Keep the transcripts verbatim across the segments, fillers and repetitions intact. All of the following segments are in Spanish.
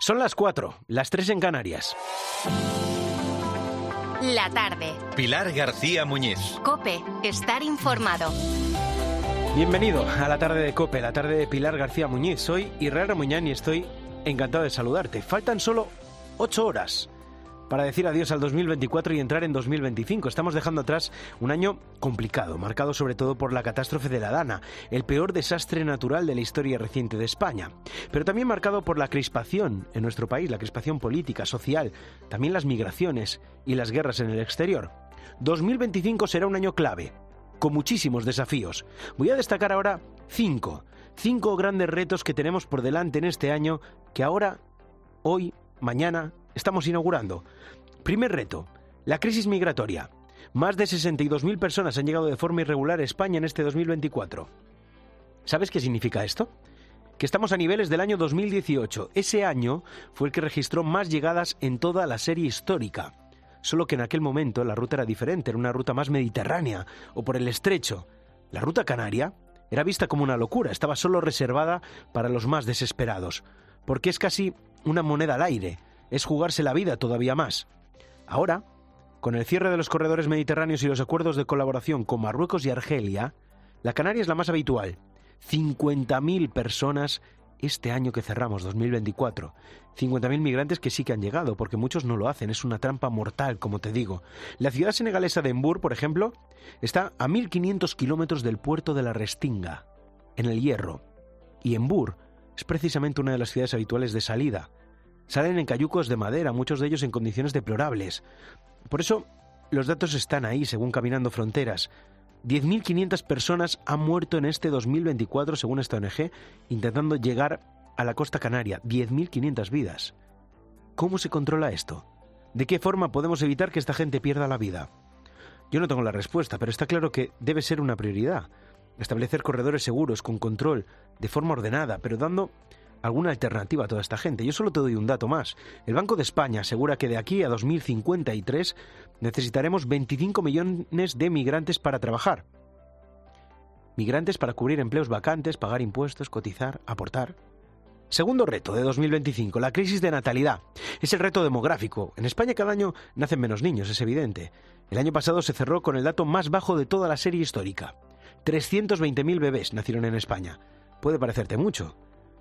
Son las cuatro, las tres en Canarias. La tarde. Pilar García Muñiz. COPE. Estar informado. Bienvenido a la tarde de COPE, la tarde de Pilar García Muñiz. Soy Israel Ramuñán y estoy encantado de saludarte. Faltan solo ocho horas para decir adiós al dos mil veinticuatro y entrar en dos mil veinticinco. Estamos dejando atrás un año complicado, marcado sobre todo por la catástrofe de la Dana, el peor desastre natural de la historia reciente de España, pero también marcado por la crispación en nuestro país, la crispación política, social, también las migraciones y las guerras en el exterior. dos mil veinticinco será un año clave, con muchísimos desafíos. Voy a destacar ahora cinco, cinco grandes retos que tenemos por delante en este año que ahora, hoy, mañana, estamos inaugurando. Primer reto, la crisis migratoria. Más de sesenta y dos mil personas han llegado de forma irregular a España en este dos mil veinticuatro. ¿Sabes qué significa esto? Que estamos a niveles del año dos mil dieciocho. Ese año fue el que registró más llegadas en toda la serie histórica. Solo que en aquel momento la ruta era diferente, era una ruta más mediterránea o por el estrecho. La ruta canaria era vista como una locura, estaba solo reservada para los más desesperados, porque es casi una moneda al aire. Es jugarse la vida todavía más. Ahora, con el cierre de los corredores mediterráneos y los acuerdos de colaboración con Marruecos y Argelia, la Canaria es la más habitual. cincuenta mil personas este año que cerramos, dos mil veinticuatro. cincuenta mil migrantes que sí que han llegado, porque muchos no lo hacen. Es una trampa mortal, como te digo. La ciudad senegalesa de Embur, por ejemplo, está a mil quinientos kilómetros del puerto de la Restinga, en el Hierro. Y Embur es precisamente una de las ciudades habituales de salida. Salen en cayucos de madera, muchos de ellos en condiciones deplorables. Por eso, los datos están ahí, según Caminando Fronteras. diez mil quinientas personas han muerto en este dos mil veinticuatro, según esta O N G, intentando llegar a la costa canaria. diez mil quinientas vidas. ¿Cómo se controla esto? ¿De qué forma podemos evitar que esta gente pierda la vida? Yo no tengo la respuesta, pero está claro que debe ser una prioridad. Establecer corredores seguros, con control, de forma ordenada, pero dando alguna alternativa a toda esta gente. Yo solo te doy un dato más. El Banco de España asegura que de aquí a dos mil cincuenta y tres necesitaremos veinticinco millones de migrantes para trabajar. Migrantes para cubrir empleos vacantes, pagar impuestos, cotizar, aportar. Segundo reto de dos mil veinticinco, la crisis de natalidad. Es el reto demográfico. En España cada año nacen menos niños, es evidente. El año pasado se cerró con el dato más bajo de toda la serie histórica. trescientos veinte mil bebés nacieron en España. Puede parecerte mucho,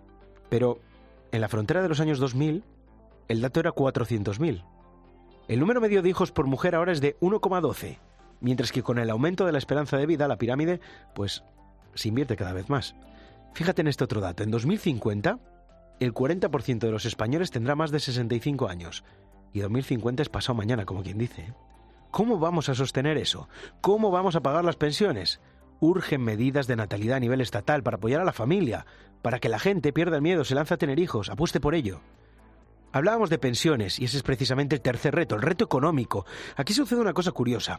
pero en la frontera de los años dos mil, el dato era cuatrocientos mil. El número medio de hijos por mujer ahora es de uno coma doce, mientras que con el aumento de la esperanza de vida, la pirámide, pues se invierte cada vez más. Fíjate en este otro dato. En dos mil cincuenta, el cuarenta por ciento de los españoles tendrá más de sesenta y cinco años. Y dos mil cincuenta es pasado mañana, como quien dice. ¿Cómo vamos a sostener eso? ¿Cómo vamos a pagar las pensiones? Urgen medidas de natalidad a nivel estatal para apoyar a la familia, para que la gente pierda el miedo, se lance a tener hijos, apueste por ello. Hablábamos de pensiones y ese es precisamente el tercer reto, el reto económico. Aquí sucede una cosa curiosa.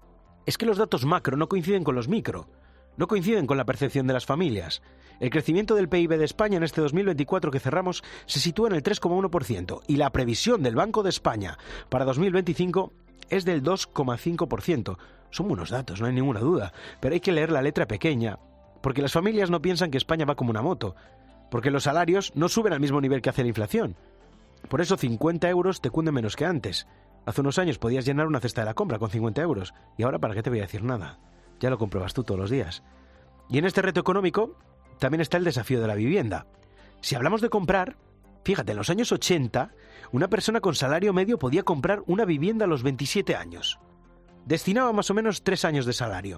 Es que los datos macro no coinciden con los micro, no coinciden con la percepción de las familias. El crecimiento del P I B de España en este dos mil veinticuatro que cerramos se sitúa en el tres coma uno por ciento y la previsión del Banco de España para dos mil veinticinco es del dos coma cinco por ciento. Son buenos datos, no hay ninguna duda, pero hay que leer la letra pequeña, porque las familias no piensan que España va como una moto, porque los salarios no suben al mismo nivel que hace la inflación. Por eso cincuenta euros te cunden menos que antes. Hace unos años podías llenar una cesta de la compra con cincuenta euros, y ahora ¿para qué te voy a decir nada? Ya lo compruebas tú todos los días. Y en este reto económico también está el desafío de la vivienda. Si hablamos de comprar, fíjate, en los años ochenta, una persona con salario medio podía comprar una vivienda a los veintisiete años. Destinaba más o menos tres años de salario.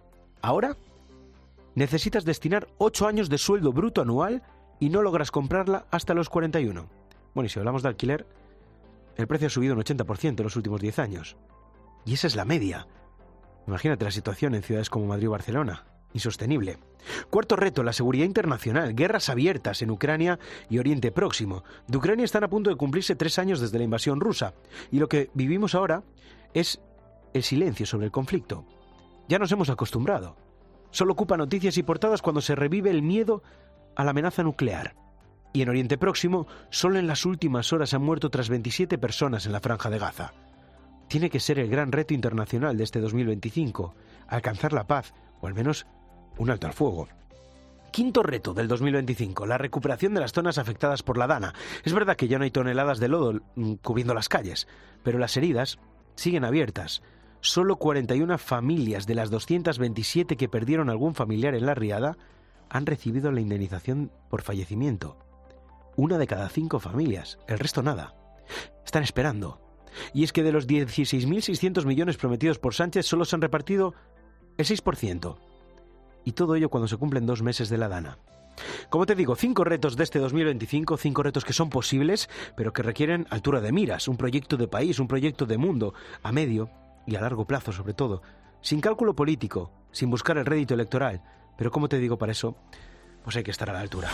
Ahora necesitas destinar ocho años de sueldo bruto anual y no logras comprarla hasta los cuarenta y uno. Bueno, y si hablamos de alquiler, el precio ha subido un ochenta por ciento en los últimos diez años. Y esa es la media. Imagínate la situación en ciudades como Madrid o Barcelona. Insostenible. Cuarto reto, la seguridad internacional. Guerras abiertas en Ucrania y Oriente Próximo. De Ucrania están a punto de cumplirse tres años desde la invasión rusa. Y lo que vivimos ahora es el silencio sobre el conflicto. Ya nos hemos acostumbrado. Solo ocupa noticias y portadas cuando se revive el miedo a la amenaza nuclear. Y en Oriente Próximo, solo en las últimas horas han muerto otras veintisiete personas en la Franja de Gaza. Tiene que ser el gran reto internacional de este dos mil veinticinco, alcanzar la paz, o al menos un alto al fuego. Quinto reto del dos mil veinticinco, la recuperación de las zonas afectadas por la Dana. Es verdad que ya no hay toneladas de lodo cubriendo las calles, pero las heridas siguen abiertas. Solo cuarenta y una familias de las doscientas veintisiete que perdieron algún familiar en la riada han recibido la indemnización por fallecimiento. Una de cada cinco familias, el resto nada. Están esperando. Y es que de los dieciséis mil seiscientos millones prometidos por Sánchez solo se han repartido el seis por ciento. Y todo ello cuando se cumplen dos meses de la Dana. Como te digo, cinco retos de este dos mil veinticinco, cinco retos que son posibles, pero que requieren altura de miras, un proyecto de país, un proyecto de mundo, a medio y a largo plazo sobre todo, sin cálculo político, sin buscar el rédito electoral. Pero como te digo, para eso, pues hay que estar a la altura.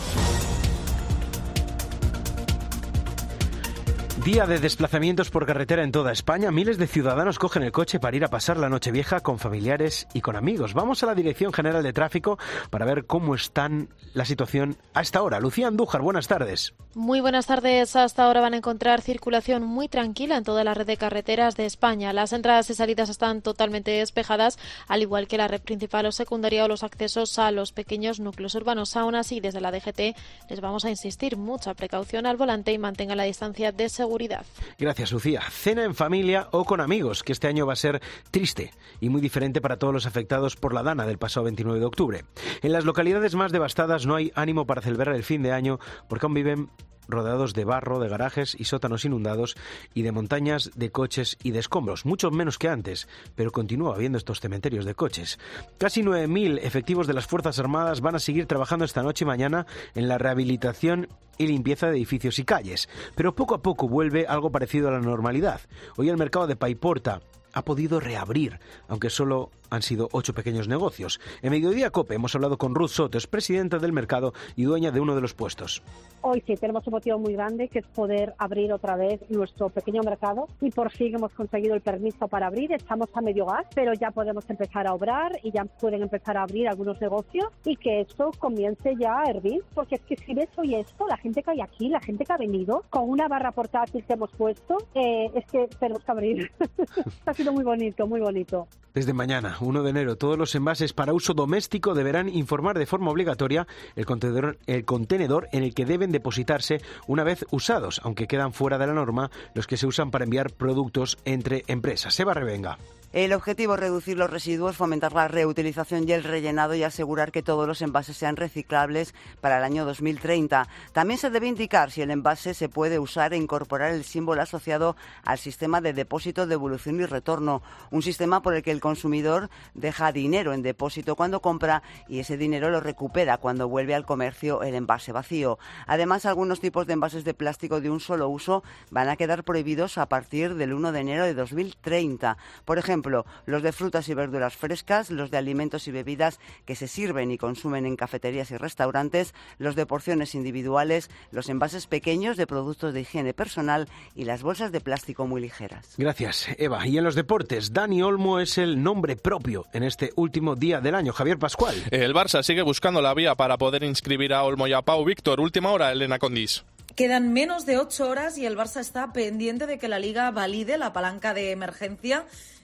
Día de desplazamientos por carretera en toda España. Miles de ciudadanos cogen el coche para ir a pasar la Nochevieja con familiares y con amigos. Vamos a la Dirección General de Tráfico para ver cómo está la situación a esta hora. Lucía Andújar, buenas tardes. Muy buenas tardes. Hasta ahora van a encontrar circulación muy tranquila en toda la red de carreteras de España. Las entradas y salidas están totalmente despejadas, al igual que la red principal o secundaria o los accesos a los pequeños núcleos urbanos. Aún así, desde la D G T les vamos a insistir mucha precaución al volante y mantenga la distancia de seguridad. Gracias, Lucía. Cena en familia o con amigos, que este año va a ser triste y muy diferente para todos los afectados por la Dana del pasado veintinueve de octubre. En las localidades más devastadas no hay ánimo para celebrar el fin de año porque aún viven rodeados de barro, de garajes y sótanos inundados y de montañas de coches y de escombros, mucho menos que antes, pero continúa habiendo estos cementerios de coches. Casi nueve mil efectivos de las Fuerzas Armadas van a seguir trabajando esta noche y mañana en la rehabilitación y limpieza de edificios y calles, pero poco a poco vuelve algo parecido a la normalidad. Hoy el mercado de Paiporta ha podido reabrir, aunque solo han sido ocho pequeños negocios. En Mediodía COPE hemos hablado con Ruth Soto, es presidenta del mercado y dueña de uno de los puestos. Hoy sí tenemos un motivo muy grande, que es poder abrir otra vez nuestro pequeño mercado, y por fin hemos conseguido el permiso para abrir. Estamos a medio gas, pero ya podemos empezar a obrar y ya pueden empezar a abrir algunos negocios y que esto comience ya a hervir, porque es que si ves hoy esto, la gente que hay aquí, la gente que ha venido, con una barra portátil que hemos puesto, eh, es que tenemos que abrir. Ha sido muy bonito, muy bonito. Desde mañana, uno de enero, todos los envases para uso doméstico deberán informar de forma obligatoria el contenedor, el contenedor en el que deben depositarse una vez usados, aunque quedan fuera de la norma los que se usan para enviar productos entre empresas. Eva Revenga. El objetivo es reducir los residuos, fomentar la reutilización y el rellenado y asegurar que todos los envases sean reciclables para el año dos mil treinta. También se debe indicar si el envase se puede usar e incorporar el símbolo asociado al sistema de depósito, devolución y retorno, un sistema por el que el consumidor deja dinero en depósito cuando compra y ese dinero lo recupera cuando vuelve al comercio el envase vacío. Además, algunos tipos de envases de plástico de un solo uso van a quedar prohibidos a partir del uno de enero de dos mil treinta. Por ejemplo, los de frutas y verduras frescas, los de alimentos y bebidas que se sirven y consumen en cafeterías y restaurantes, los de porciones individuales, los envases pequeños de productos de higiene personal y las bolsas de plástico muy ligeras. Gracias, Eva. Y en los deportes, Dani Olmo es el nombre propio en este último día del año. Javier Pascual. El Barça sigue buscando la vía para poder inscribir a Olmo y a Pau Víctor. Última hora, Elena Condis. Quedan menos de ocho horas y el Barça está pendiente de que la Liga valide la palanca de emergencia,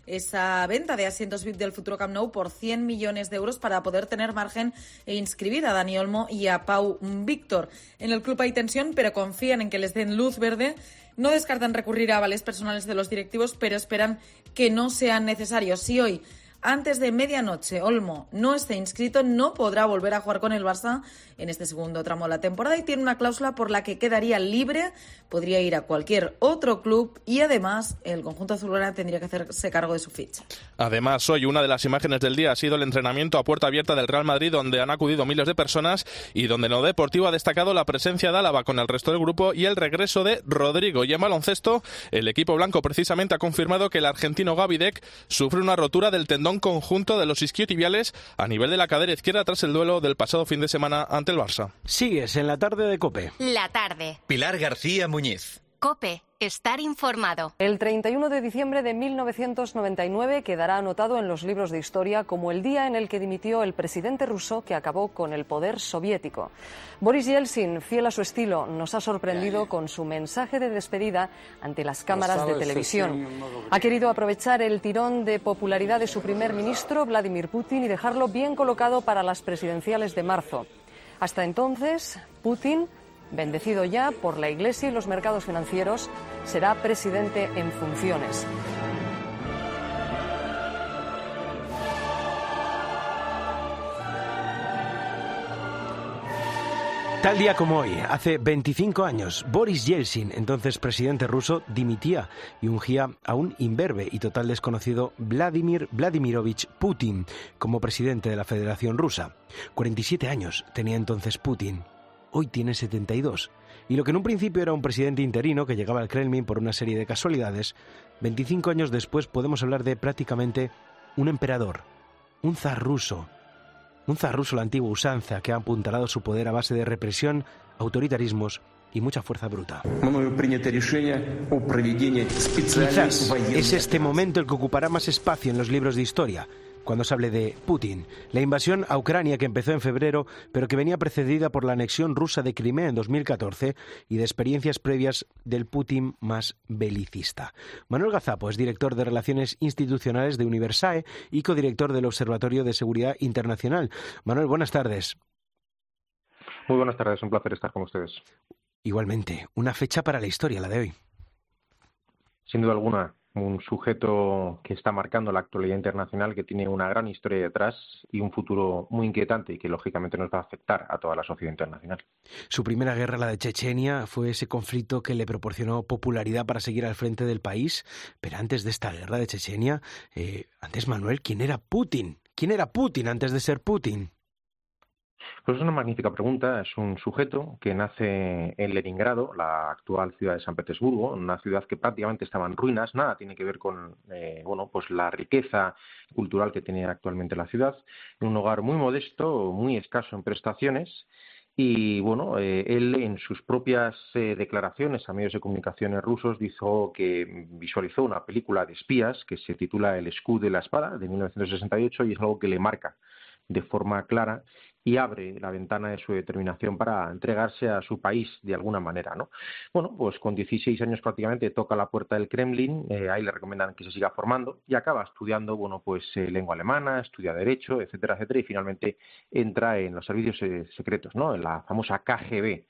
esa venta de asientos V I P del futuro Camp Nou por cien millones de euros para poder tener margen e inscribir a Dani Olmo y a Pau Víctor. En el club hay tensión, pero confían en que les den luz verde. No descartan recurrir a avales personales de los directivos, pero esperan que no sean necesarios. Si hoy, antes de medianoche, Olmo no esté inscrito, no podrá volver a jugar con el Barça en este segundo tramo de la temporada y tiene una cláusula por la que quedaría libre, podría ir a cualquier otro club y además el conjunto azulgrana tendría que hacerse cargo de su ficha. Además, hoy una de las imágenes del día ha sido el entrenamiento a puerta abierta del Real Madrid, donde han acudido miles de personas y donde en lo deportivo ha destacado la presencia de Álava con el resto del grupo y el regreso de Rodrigo. Y en baloncesto, el equipo blanco precisamente ha confirmado que el argentino Gaby Deck sufre una rotura del tendón conjunto de los isquiotibiales a nivel de la cadera izquierda tras el duelo del pasado fin de semana ante el Barça. Sigues en la tarde de COPE. La tarde. Pilar García Muñiz. COPE. Estar informado. El treinta y uno de diciembre de mil novecientos noventa y nueve quedará anotado en los libros de historia como el día en el que dimitió el presidente ruso que acabó con el poder soviético. Boris Yeltsin, fiel a su estilo, nos ha sorprendido con su mensaje de despedida ante las cámaras de televisión. Ha querido aprovechar el tirón de popularidad de su primer ministro, Vladimir Putin, y dejarlo bien colocado para las presidenciales de marzo. Hasta entonces, Putin, bendecido ya por la Iglesia y los mercados financieros, será presidente en funciones. Tal día como hoy, hace veinticinco años, Boris Yeltsin, entonces presidente ruso, dimitía y ungía a un imberbe y total desconocido Vladimir Vladimirovich Putin como presidente de la Federación Rusa. cuarenta y siete años tenía entonces Putin. Hoy tiene setenta y dos. Y lo que en un principio era un presidente interino que llegaba al Kremlin por una serie de casualidades, veinticinco años después podemos hablar de prácticamente un emperador, un zar ruso. Un zar ruso, la antigua usanza, que ha apuntalado su poder a base de represión, autoritarismos y mucha fuerza bruta. Quizás es este momento el que ocupará más espacio en los libros de historia, cuando se hable de Putin, la invasión a Ucrania que empezó en febrero, pero que venía precedida por la anexión rusa de Crimea en dos mil catorce y de experiencias previas del Putin más belicista. Manuel Gazapo es director de Relaciones Institucionales de Universae y codirector del Observatorio de Seguridad Internacional. Manuel, buenas tardes. Muy buenas tardes, un placer estar con ustedes. Igualmente, una fecha para la historia, la de hoy. Sin duda alguna, un sujeto que está marcando la actualidad internacional, que tiene una gran historia detrás y un futuro muy inquietante y que lógicamente nos va a afectar a toda la sociedad internacional. Su primera guerra, la de Chechenia, fue ese conflicto que le proporcionó popularidad para seguir al frente del país. Pero antes de esta guerra de Chechenia, eh, antes, Manuel, ¿quién era Putin? ¿Quién era Putin antes de ser Putin? Pues es una magnífica pregunta. Es un sujeto que nace en Leningrado, la actual ciudad de San Petersburgo, una ciudad que prácticamente estaba en ruinas. Nada tiene que ver con eh, bueno, pues la riqueza cultural que tiene actualmente la ciudad. En un hogar muy modesto, muy escaso en prestaciones. Y bueno, eh, él en sus propias eh, declaraciones a medios de comunicación rusos dijo que visualizó una película de espías que se titula El escudo y la espada, de mil novecientos sesenta y ocho, y es algo que le marca de forma clara y abre la ventana de su determinación para entregarse a su país de alguna manera, ¿no? Bueno, pues con dieciséis años prácticamente toca la puerta del Kremlin, eh, ahí le recomiendan que se siga formando y acaba estudiando, bueno, pues eh, lengua alemana, estudia Derecho, etcétera, etcétera, y finalmente entra en los servicios eh, secretos, ¿no? En la famosa K G B.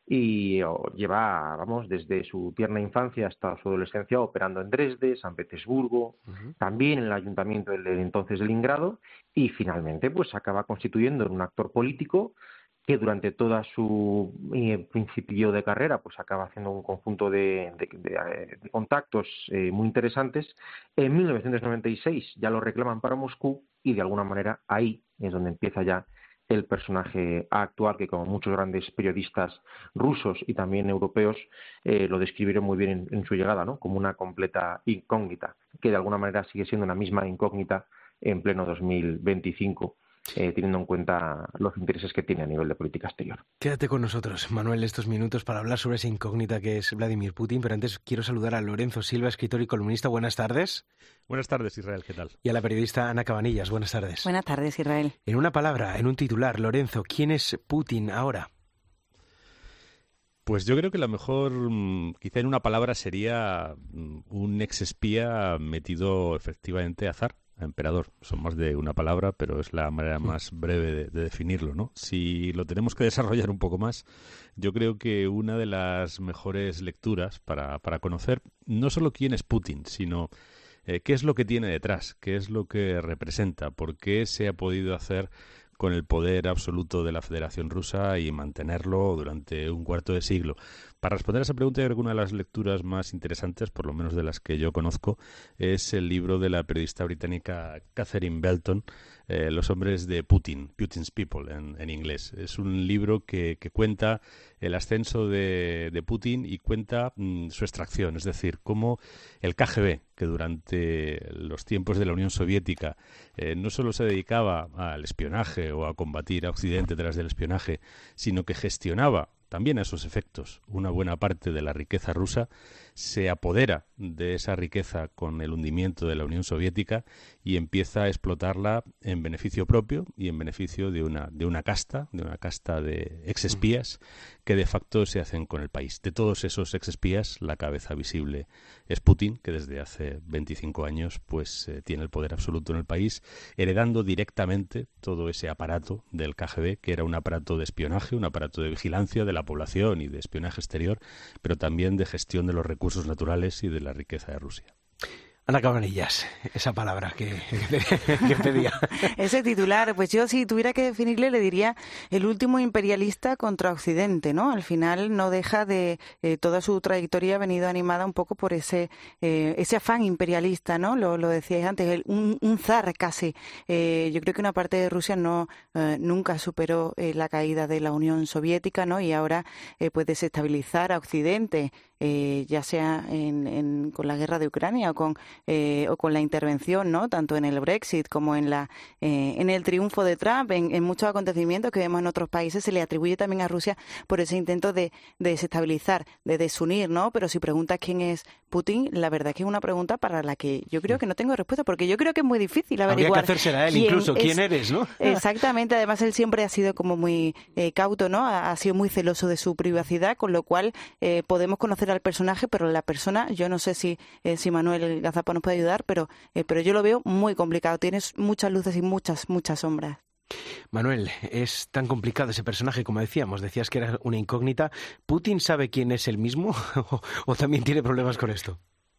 Y oh, lleva, vamos, desde su tierna infancia hasta su adolescencia operando en Dresde, San Petersburgo, uh-huh. también en el ayuntamiento del entonces de Leningrado, y finalmente pues se acaba constituyendo en un actor político que durante toda su eh, principio de carrera pues acaba haciendo un conjunto de, de, de, de contactos eh, muy interesantes. En mil novecientos noventa y seis ya lo reclaman para Moscú y de alguna manera ahí es donde empieza ya el personaje actual, que como muchos grandes periodistas rusos y también europeos eh, lo describieron muy bien en, en su llegada, ¿no? Como una completa incógnita, que de alguna manera sigue siendo una misma incógnita en pleno dos mil veinticinco, eh, teniendo en cuenta los intereses que tiene a nivel de política exterior. Quédate con nosotros, Manuel, estos minutos para hablar sobre esa incógnita que es Vladimir Putin, pero antes quiero saludar a Lorenzo Silva, escritor y columnista. Buenas tardes. Buenas tardes, Israel, ¿qué tal? Y a la periodista Ana Cabanillas. Buenas tardes. Buenas tardes, Israel. En una palabra, en un titular, Lorenzo, ¿quién es Putin ahora? Pues yo creo que la mejor, quizá en una palabra, sería un exespía metido efectivamente a zar, a emperador. Son más de una palabra, pero es la manera más breve de, de definirlo, ¿no? Si lo tenemos que desarrollar un poco más, yo creo que una de las mejores lecturas para, para conocer no solo quién es Putin, sino eh, qué es lo que tiene detrás, qué es lo que representa, por qué se ha podido hacer con el poder absoluto de la Federación Rusa y mantenerlo durante un cuarto de siglo. Para responder a esa pregunta, yo creo que una de las lecturas más interesantes, por lo menos de las que yo conozco, es el libro de la periodista británica Catherine Belton, eh, Los hombres de Putin, Putin's People en, en inglés. Es un libro que, que cuenta el ascenso de, de Putin y cuenta mm, su extracción, es decir, cómo el K G B, que durante los tiempos de la Unión Soviética eh, no solo se dedicaba al espionaje o a combatir a Occidente tras del espionaje, sino que gestionaba también a esos efectos. Una buena parte de la riqueza rusa se apodera de esa riqueza con el hundimiento de la Unión Soviética y empieza a explotarla en beneficio propio y en beneficio de una, de una casta, de una casta de exespías que de facto se hacen con el país. De todos esos exespías, la cabeza visible es Putin, que desde hace veinticinco años pues eh, tiene el poder absoluto en el país, heredando directamente todo ese aparato del K G B, que era un aparato de espionaje, un aparato de vigilancia de la población y de espionaje exterior, pero también de gestión de los recursos naturales y de la riqueza de Rusia. Ana Cabanillas, esa palabra que, que pedía. Ese titular, pues yo si tuviera que definirle le diría el último imperialista contra Occidente, ¿no? Al final no deja de, eh, toda su trayectoria ha venido animada un poco por ese eh, ese afán imperialista, ¿no? Lo, lo decíais antes, el, un, un zar casi. Eh, yo creo que una parte de Rusia no eh, nunca superó eh, la caída de la Unión Soviética, ¿no? Y ahora eh, puede desestabilizar a Occidente, eh, ya sea en, en, con la guerra de Ucrania o con Eh, o con la intervención, ¿no? Tanto en el Brexit como en la eh, en el triunfo de Trump, en, en muchos acontecimientos que vemos en otros países, se le atribuye también a Rusia por ese intento de, de desestabilizar, de desunir, ¿no? Pero si preguntas quién es Putin, la verdad es que es una pregunta para la que yo creo que no tengo respuesta, porque yo creo que es muy difícil averiguar. Habría que hacérsela a él incluso, quién es, eres, ¿no? Exactamente, además él siempre ha sido como muy eh, cauto, ¿no? Ha, ha sido muy celoso de su privacidad, con lo cual eh, podemos conocer al personaje, pero la persona, yo no sé si, eh, si Manuel Gazapa nos puede ayudar, pero eh, pero yo lo veo muy complicado. Tienes muchas luces y muchas, muchas sombras. Manuel, es tan complicado ese personaje, como decíamos, decías que era una incógnita. ¿Putin sabe quién es él mismo o, o también tiene problemas con esto?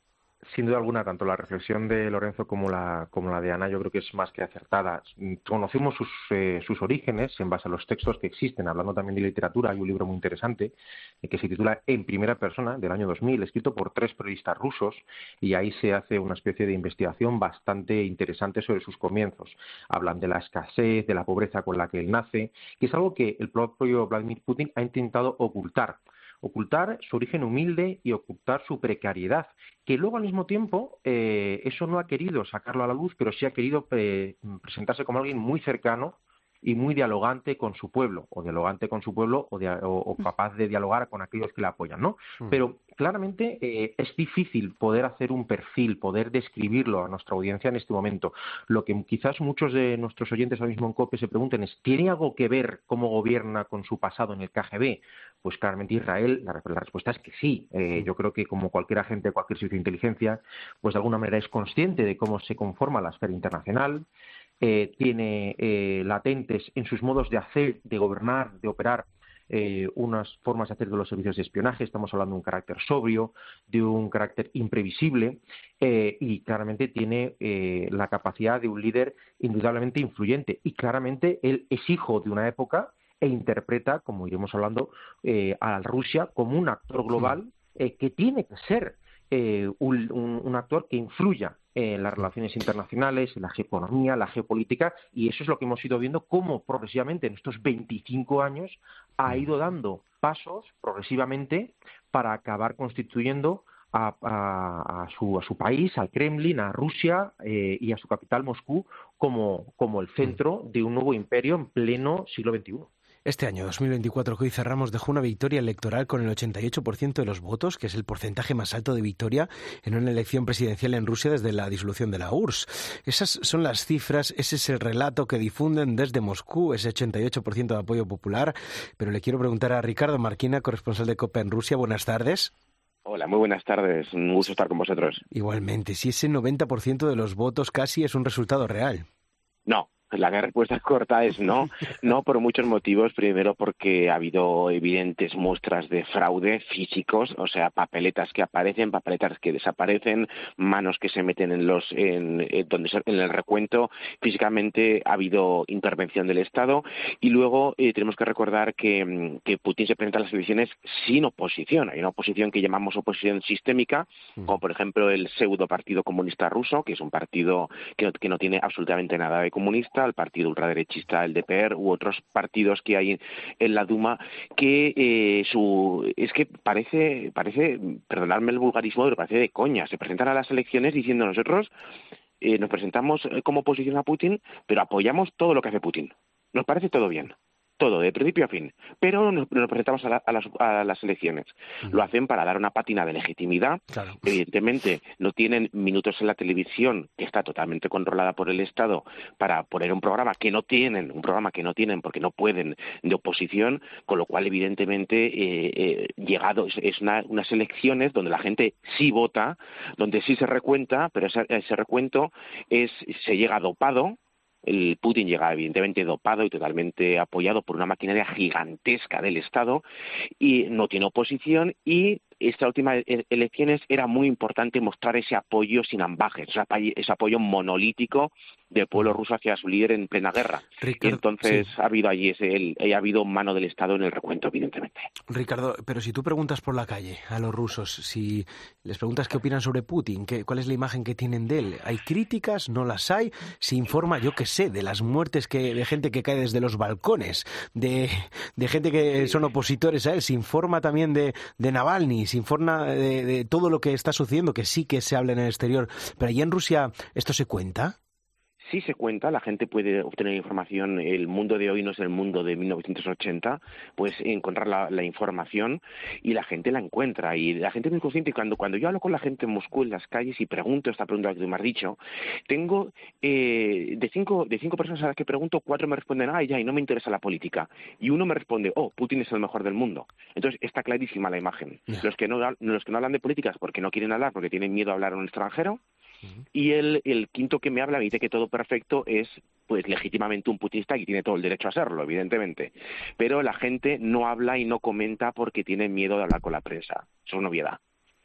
Sin duda alguna, tanto la reflexión de Lorenzo como la, como la de Ana, yo creo que es más que acertada. Conocemos sus, eh, sus orígenes en base a los textos que existen. Hablando también de literatura, hay un libro muy interesante eh, que se titula En primera persona, del año dos mil, escrito por tres periodistas rusos, y ahí se hace una especie de investigación bastante interesante sobre sus comienzos. Hablan de la escasez, de la pobreza con la que él nace, que es algo que el propio Vladimir Putin ha intentado ocultar. Ocultar su origen humilde y ocultar su precariedad, que luego al mismo tiempo eh, eso no ha querido sacarlo a la luz, pero sí ha querido eh, presentarse como alguien muy cercano y muy dialogante con su pueblo, o dialogante con su pueblo, o, de, o, o capaz de dialogar con aquellos que le apoyan, ¿no? Mm. Pero claramente eh, es difícil poder hacer un perfil, poder describirlo a nuestra audiencia en este momento. Lo que quizás muchos de nuestros oyentes ahora mismo en COPE se pregunten es, ¿tiene algo que ver cómo gobierna con su pasado en el K G B? Pues claramente Israel, la, la respuesta es que sí. Eh, yo creo que como cualquier agente de cualquier servicio de inteligencia, pues de alguna manera es consciente de cómo se conforma la esfera internacional, eh, tiene eh, latentes en sus modos de hacer, de gobernar, de operar, eh, unas formas de hacer de los servicios de espionaje. Estamos hablando de un carácter sobrio, de un carácter imprevisible, eh, y claramente tiene eh, la capacidad de un líder indudablemente influyente. Y claramente él es hijo de una época e interpreta, como iremos hablando, eh, a Rusia como un actor global eh, que tiene que ser eh, un, un, un actor que influya en las relaciones internacionales, en la geoeconomía, la geopolítica, y eso es lo que hemos ido viendo cómo progresivamente en estos veinticinco años ha ido dando pasos progresivamente para acabar constituyendo a, a, a, su, a su país, al Kremlin, a Rusia eh, y a su capital Moscú como, como el centro de un nuevo imperio en pleno siglo veintiuno. Este año dos mil veinticuatro que hoy cerramos dejó una victoria electoral con el ochenta y ocho por ciento de los votos, que es el porcentaje más alto de victoria en una elección presidencial en Rusia desde la disolución de la U R S S. Esas son las cifras, ese es el relato que difunden desde Moscú, ese ochenta y ocho por ciento de apoyo popular. Pero le quiero preguntar a Ricardo Marquina, corresponsal de COPE en Rusia. Buenas tardes. Hola, muy buenas tardes. Un gusto estar con vosotros. Igualmente, si ese noventa por ciento de los votos casi es un resultado real. No. La respuesta corta es no, no por muchos motivos. Primero porque ha habido evidentes muestras de fraude físicos, o sea, papeletas que aparecen, papeletas que desaparecen, manos que se meten en los en, en, donde en el recuento. Físicamente ha habido intervención del Estado y luego eh, tenemos que recordar que, que Putin se presenta a las elecciones sin oposición. Hay una oposición que llamamos oposición sistémica, como por ejemplo el pseudo Partido Comunista Ruso, que es un partido que no, que no tiene absolutamente nada de comunista, el partido ultraderechista, el D P R, u otros partidos que hay en la Duma, que eh, su es que parece, parece, perdonadme el vulgarismo, pero parece de coña. Se presentan a las elecciones diciendo nosotros eh, nos presentamos como oposición a Putin, pero apoyamos todo lo que hace Putin. Nos parece todo bien. todo, de principio a fin, pero nos, nos presentamos a, la, a, las, a las elecciones. Uh-huh. Lo hacen para dar una pátina de legitimidad. Claro. Evidentemente, no tienen minutos en la televisión, que está totalmente controlada por el Estado, para poner un programa que no tienen, un programa que no tienen porque no pueden, de oposición, con lo cual, evidentemente, eh, eh, llegado, es, es una, unas elecciones donde la gente sí vota, donde sí se recuenta, pero ese, ese recuento es se llega dopado. El Putin llega evidentemente dopado y totalmente apoyado por una maquinaria gigantesca del Estado y no tiene oposición, y estas últimas elecciones era muy importante mostrar ese apoyo sin ambajes, ese apoyo monolítico del pueblo ruso hacia su líder en plena guerra. Ricardo, y entonces sí. ha habido allí ese, el, ha habido mano del Estado en el recuento, evidentemente. Ricardo, pero si tú preguntas por la calle a los rusos, si les preguntas qué opinan sobre Putin, qué, cuál es la imagen que tienen de él, ¿hay críticas? ¿No las hay? Se informa, yo qué sé, de las muertes que de gente que cae desde los balcones, de, de gente que son opositores a él, se informa también de, de Navalny, se informa de, de todo lo que está sucediendo, que sí que se habla en el exterior, pero allí en Rusia, ¿esto se cuenta? Sí se cuenta, la gente puede obtener información. El mundo de hoy no es el mundo de mil novecientos ochenta, puedes encontrar la, la información y la gente la encuentra, y la gente es muy consciente. Y cuando, cuando yo hablo con la gente en Moscú, en las calles, y pregunto esta pregunta que tú me has dicho, tengo eh, de cinco de cinco personas a las que pregunto, cuatro me responden, ay, ya, y no me interesa la política, y uno me responde, oh, Putin es el mejor del mundo. Entonces está clarísima la imagen. Yeah. Los que no los que no hablan de políticas porque no quieren hablar, porque tienen miedo a hablar en un extranjero. Y el, el quinto que me habla me dice que todo perfecto es, pues, legítimamente un putista, y tiene todo el derecho a serlo, evidentemente. Pero la gente no habla y no comenta porque tiene miedo de hablar con la prensa. Eso es novedad.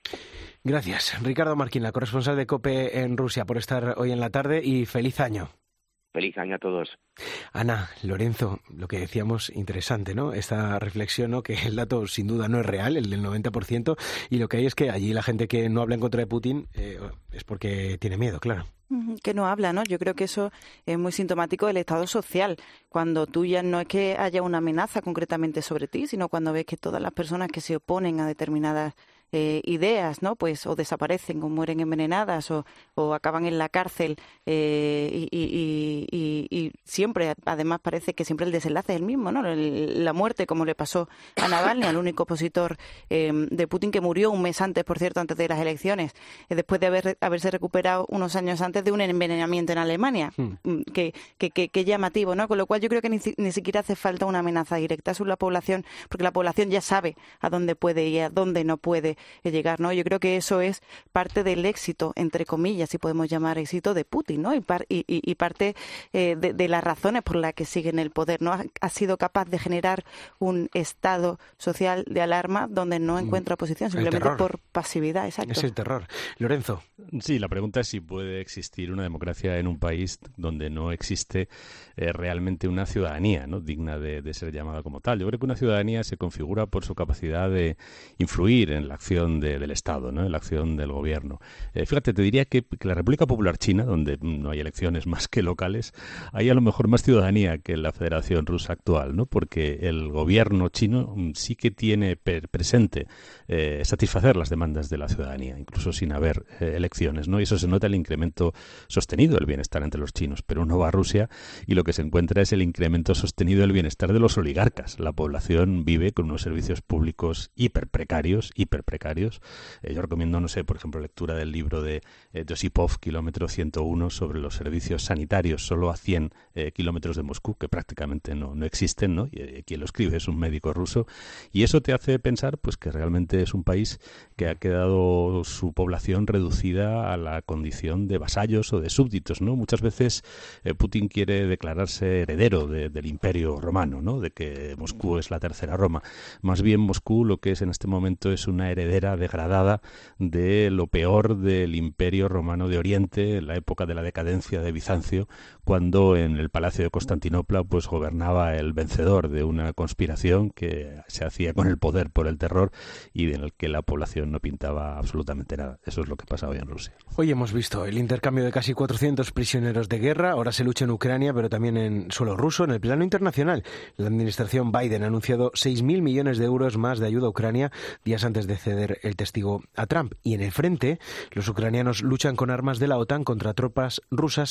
Gracias, Ricardo Marquín, la corresponsal de COPE en Rusia, por estar hoy en la tarde, y feliz año. Feliz año a todos. Ana, Lorenzo, lo que decíamos, interesante, ¿no? Esta reflexión, ¿no? Que el dato sin duda no es real, el del noventa por ciento, y lo que hay es que allí la gente que no habla en contra de Putin eh, es porque tiene miedo, claro. Que no habla, ¿no? Yo creo que eso es muy sintomático del estado social. Cuando tú ya no es que haya una amenaza concretamente sobre ti, sino cuando ves que todas las personas que se oponen a determinadas eh, ideas, ¿no? Pues o desaparecen o mueren envenenadas o, o acaban en la cárcel eh, y, y, y, y siempre, además, parece que siempre el desenlace es el mismo, ¿no? El, la muerte, como le pasó a Navalny, al único opositor eh, de Putin, que murió un mes antes, por cierto, antes de las elecciones, eh, después de haber, haberse recuperado unos años antes de un envenenamiento en Alemania, hmm. que, que, que, que llamativo, ¿no? Con lo cual yo creo que ni, ni siquiera hace falta una amenaza directa sobre la población, porque la población ya sabe a dónde puede y a dónde no puede llegar, ¿no? Yo creo que eso es parte del éxito, entre comillas, si podemos llamar éxito, de Putin, ¿no? Y, par, y, y parte eh, de, de las razones por las que sigue en el poder, ¿no? Ha, ha sido capaz de generar un estado social de alarma donde no encuentra oposición, simplemente por pasividad, exacto. Es el terror. Lorenzo. Sí, la pregunta es si puede existir una democracia en un país donde no existe eh, realmente una ciudadanía, ¿no? digna de, de ser llamada como tal. Yo creo que una ciudadanía se configura por su capacidad de influir en la acción de, del Estado, ¿no? en la acción del gobierno. Eh, fíjate, te diría que, que la República Popular China, donde no hay elecciones más que locales, hay a lo mejor más ciudadanía que en la Federación Rusa actual, ¿no? porque el gobierno chino sí que tiene per presente eh, satisfacer las demandas de la ciudadanía, incluso sin haber eh, elecciones, ¿no? Y eso se nota el incremento sostenido del bienestar entre los chinos. Pero uno va a Rusia y lo que se encuentra es el incremento sostenido del bienestar de los oligarcas. La población vive con unos servicios públicos hiperprecarios, hiperprecarios. Eh, yo recomiendo, no sé, por ejemplo, lectura del libro de eh, Josipov, Kilómetro ciento uno, sobre los servicios sanitarios solo a cien eh, kilómetros de Moscú, que prácticamente no, no existen, ¿no? Y eh, quien lo escribe es un médico ruso. Y eso te hace pensar pues que realmente es un país que ha quedado su población reducida a la condición de vasallos o de súbditos, ¿no? Muchas veces eh, Putin quiere declararse heredero de, del Imperio Romano, ¿no? De que Moscú es la tercera Roma. Más bien Moscú lo que es en este momento es una heredera degradada de lo peor del Imperio Romano de Oriente, en la época de la decadencia de Bizancio, cuando en el Palacio de Constantinopla pues gobernaba el vencedor de una conspiración que se hacía con el poder por el terror y en el que la población no pintaba absolutamente nada. Eso es lo que pasa hoy en Rusia. Hoy hemos visto el intercambio de casi cuatrocientos prisioneros de guerra. Ahora se lucha en Ucrania, pero también en suelo ruso. En el plano internacional, la administración Biden ha anunciado seis mil millones de euros más de ayuda a Ucrania días antes de ceder el testigo a Trump. Y en el frente, los ucranianos luchan con armas de la OTAN contra tropas rusas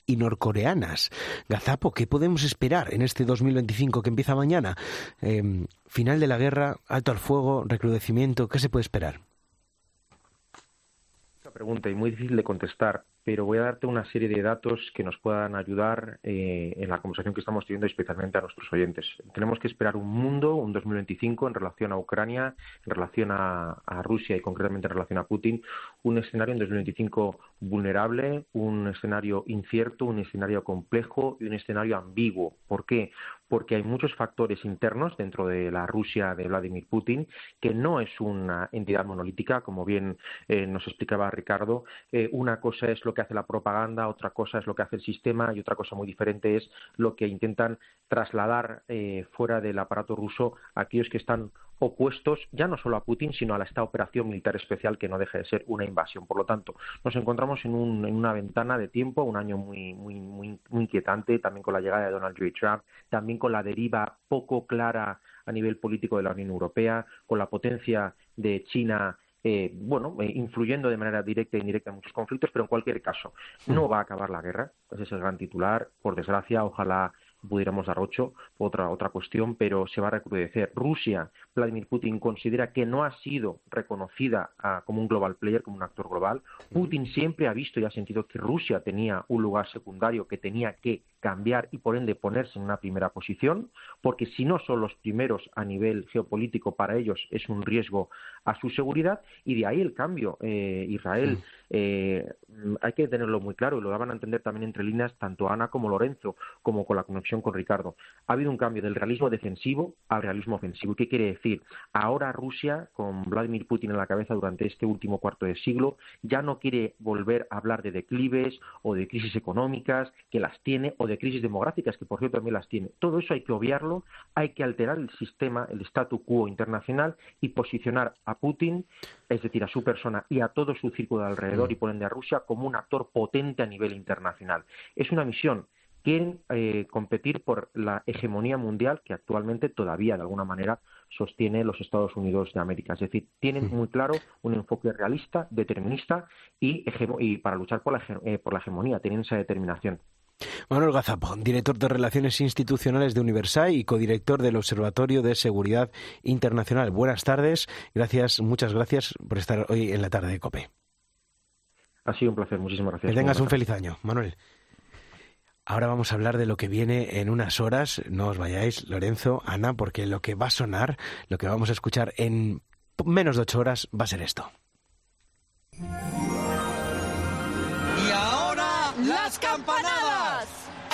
y norcoreanas. Gazapo, ¿qué podemos esperar en este dos mil veinticinco que empieza mañana? Eh, final de la guerra, alto al fuego, recrudecimiento, ¿qué se puede esperar? Esta pregunta y muy difícil de contestar, pero voy a darte una serie de datos que nos puedan ayudar eh, en la conversación que estamos teniendo, especialmente a nuestros oyentes. Tenemos que esperar un mundo, un dos mil veinticinco, en relación a Ucrania, en relación a, a Rusia y concretamente en relación a Putin, un escenario en dos mil veinticinco vulnerable, un escenario incierto, un escenario complejo y un escenario ambiguo. ¿Por qué? Porque hay muchos factores internos dentro de la Rusia de Vladimir Putin, que no es una entidad monolítica, como bien eh, nos explicaba Ricardo. Eh, una cosa es lo que hace la propaganda, otra cosa es lo que hace el sistema y otra cosa muy diferente es lo que intentan trasladar eh, fuera del aparato ruso a aquellos que están opuestos ya no solo a Putin, sino a esta operación militar especial que no deja de ser una invasión. Por lo tanto, nos encontramos en, un, en una ventana de tiempo, un año muy, muy, muy, muy inquietante, también con la llegada de Donald J. Trump, también con la deriva poco clara a nivel político de la Unión Europea, con la potencia de China Eh, bueno, eh, influyendo de manera directa e indirecta en muchos conflictos, pero en cualquier caso, no va a acabar la guerra. Ese es el gran titular. Por desgracia, ojalá pudiéramos dar ocho, otra, otra cuestión, pero se va a recrudecer. Rusia, Vladimir Putin considera que no ha sido reconocida a, como un global player, como un actor global. Putin siempre ha visto y ha sentido que Rusia tenía un lugar secundario que tenía que cambiar y por ende ponerse en una primera posición, porque si no son los primeros a nivel geopolítico, para ellos es un riesgo a su seguridad, y de ahí el cambio. Eh, Israel, eh, hay que tenerlo muy claro, y lo van a entender también entre líneas tanto Ana como Lorenzo, como con la conexión con Ricardo. Ha habido un cambio del realismo defensivo al realismo ofensivo. ¿Qué quiere decir? Ahora Rusia, con Vladimir Putin en la cabeza durante este último cuarto de siglo, ya no quiere volver a hablar de declives o de crisis económicas, que las tiene, o de crisis demográficas, que por cierto también las tiene. Todo eso hay que obviarlo, hay que alterar el sistema, el statu quo internacional y posicionar a Putin, es decir, a su persona y a todo su círculo de alrededor y por ende a Rusia como un actor potente a nivel internacional. Es una misión. Quieren eh, competir por la hegemonía mundial que actualmente todavía de alguna manera sostiene los Estados Unidos de América. Es decir, tienen muy claro un enfoque realista, determinista y, y para luchar por la, eh, por la hegemonía, tienen esa determinación. Manuel Gazapo, director de Relaciones Institucionales de Universal y codirector del Observatorio de Seguridad Internacional. Buenas tardes, gracias, muchas gracias por estar hoy en la tarde de COPE. Ha sido un placer, muchísimas gracias. Que tengas un feliz año, Manuel. Ahora vamos a hablar de lo que viene en unas horas. No os vayáis, Lorenzo, Ana, porque lo que va a sonar, lo que vamos a escuchar en menos de ocho horas va a ser esto. Y ahora, las campanadas.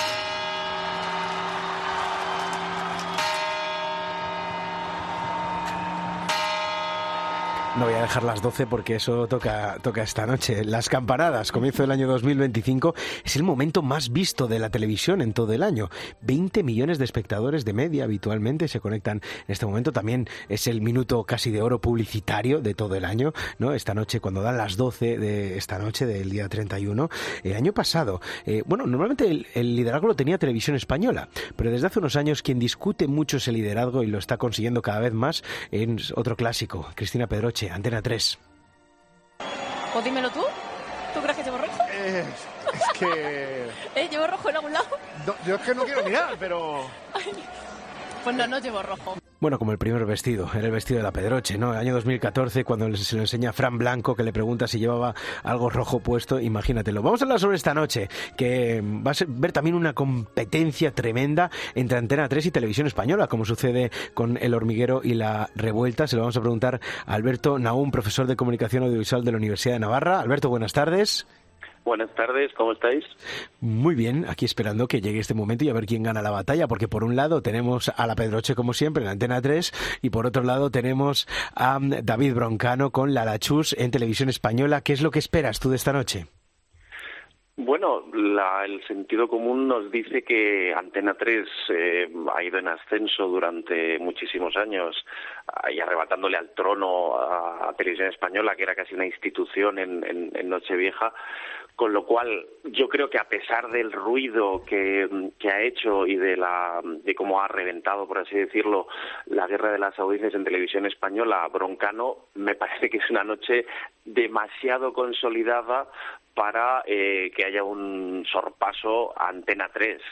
No voy a dejar las doce porque eso toca, toca esta noche. Las campanadas, comienzo del año dos mil veinticinco, es el momento más visto de la televisión en todo el año. veinte millones de espectadores de media habitualmente se conectan en este momento. También es el minuto casi de oro publicitario de todo el año, ¿no? Esta noche, cuando dan las doce de esta noche, del día treinta y uno. El año pasado, eh, bueno, normalmente el, el liderazgo lo tenía Televisión Española, pero desde hace unos años quien discute mucho ese liderazgo y lo está consiguiendo cada vez más es otro clásico, Cristina Pedroche, Antena tres. Pues dímelo tú. ¿Tú crees que llevo rojo? Eh, es que... ¿Eh? ¿Llevo rojo en algún lado? No, yo es que no quiero mirar, pero... Ay, pues no, no llevo rojo. Bueno, como el primer vestido, era el vestido de la Pedroche, ¿no? El año dos mil catorce, cuando se lo enseña a Fran Blanco, que le pregunta si llevaba algo rojo puesto, imagínatelo. Vamos a hablar sobre esta noche, que va a ser, ver también una competencia tremenda entre Antena tres y Televisión Española, como sucede con El Hormiguero y La Revuelta. Se lo vamos a preguntar a Alberto Naum, profesor de Comunicación Audiovisual de la Universidad de Navarra. Alberto, buenas tardes. Buenas tardes, ¿cómo estáis? Muy bien, aquí esperando que llegue este momento y a ver quién gana la batalla, porque por un lado tenemos a la Pedroche como siempre en Antena tres y por otro lado tenemos a David Broncano con La Lachus en Televisión Española. ¿Qué es lo que esperas tú de esta noche? Bueno, la, el sentido común nos dice que Antena tres eh, ha ido en ascenso durante muchísimos años y arrebatándole al trono a, a Televisión Española, que era casi una institución en, en, en Nochevieja. Con lo cual, yo creo que a pesar del ruido que, que ha hecho y de la de cómo ha reventado, por así decirlo, la guerra de las audiencias en Televisión Española, Broncano, me parece que es una noche demasiado consolidada para eh, que haya un sorpaso a Antena tres.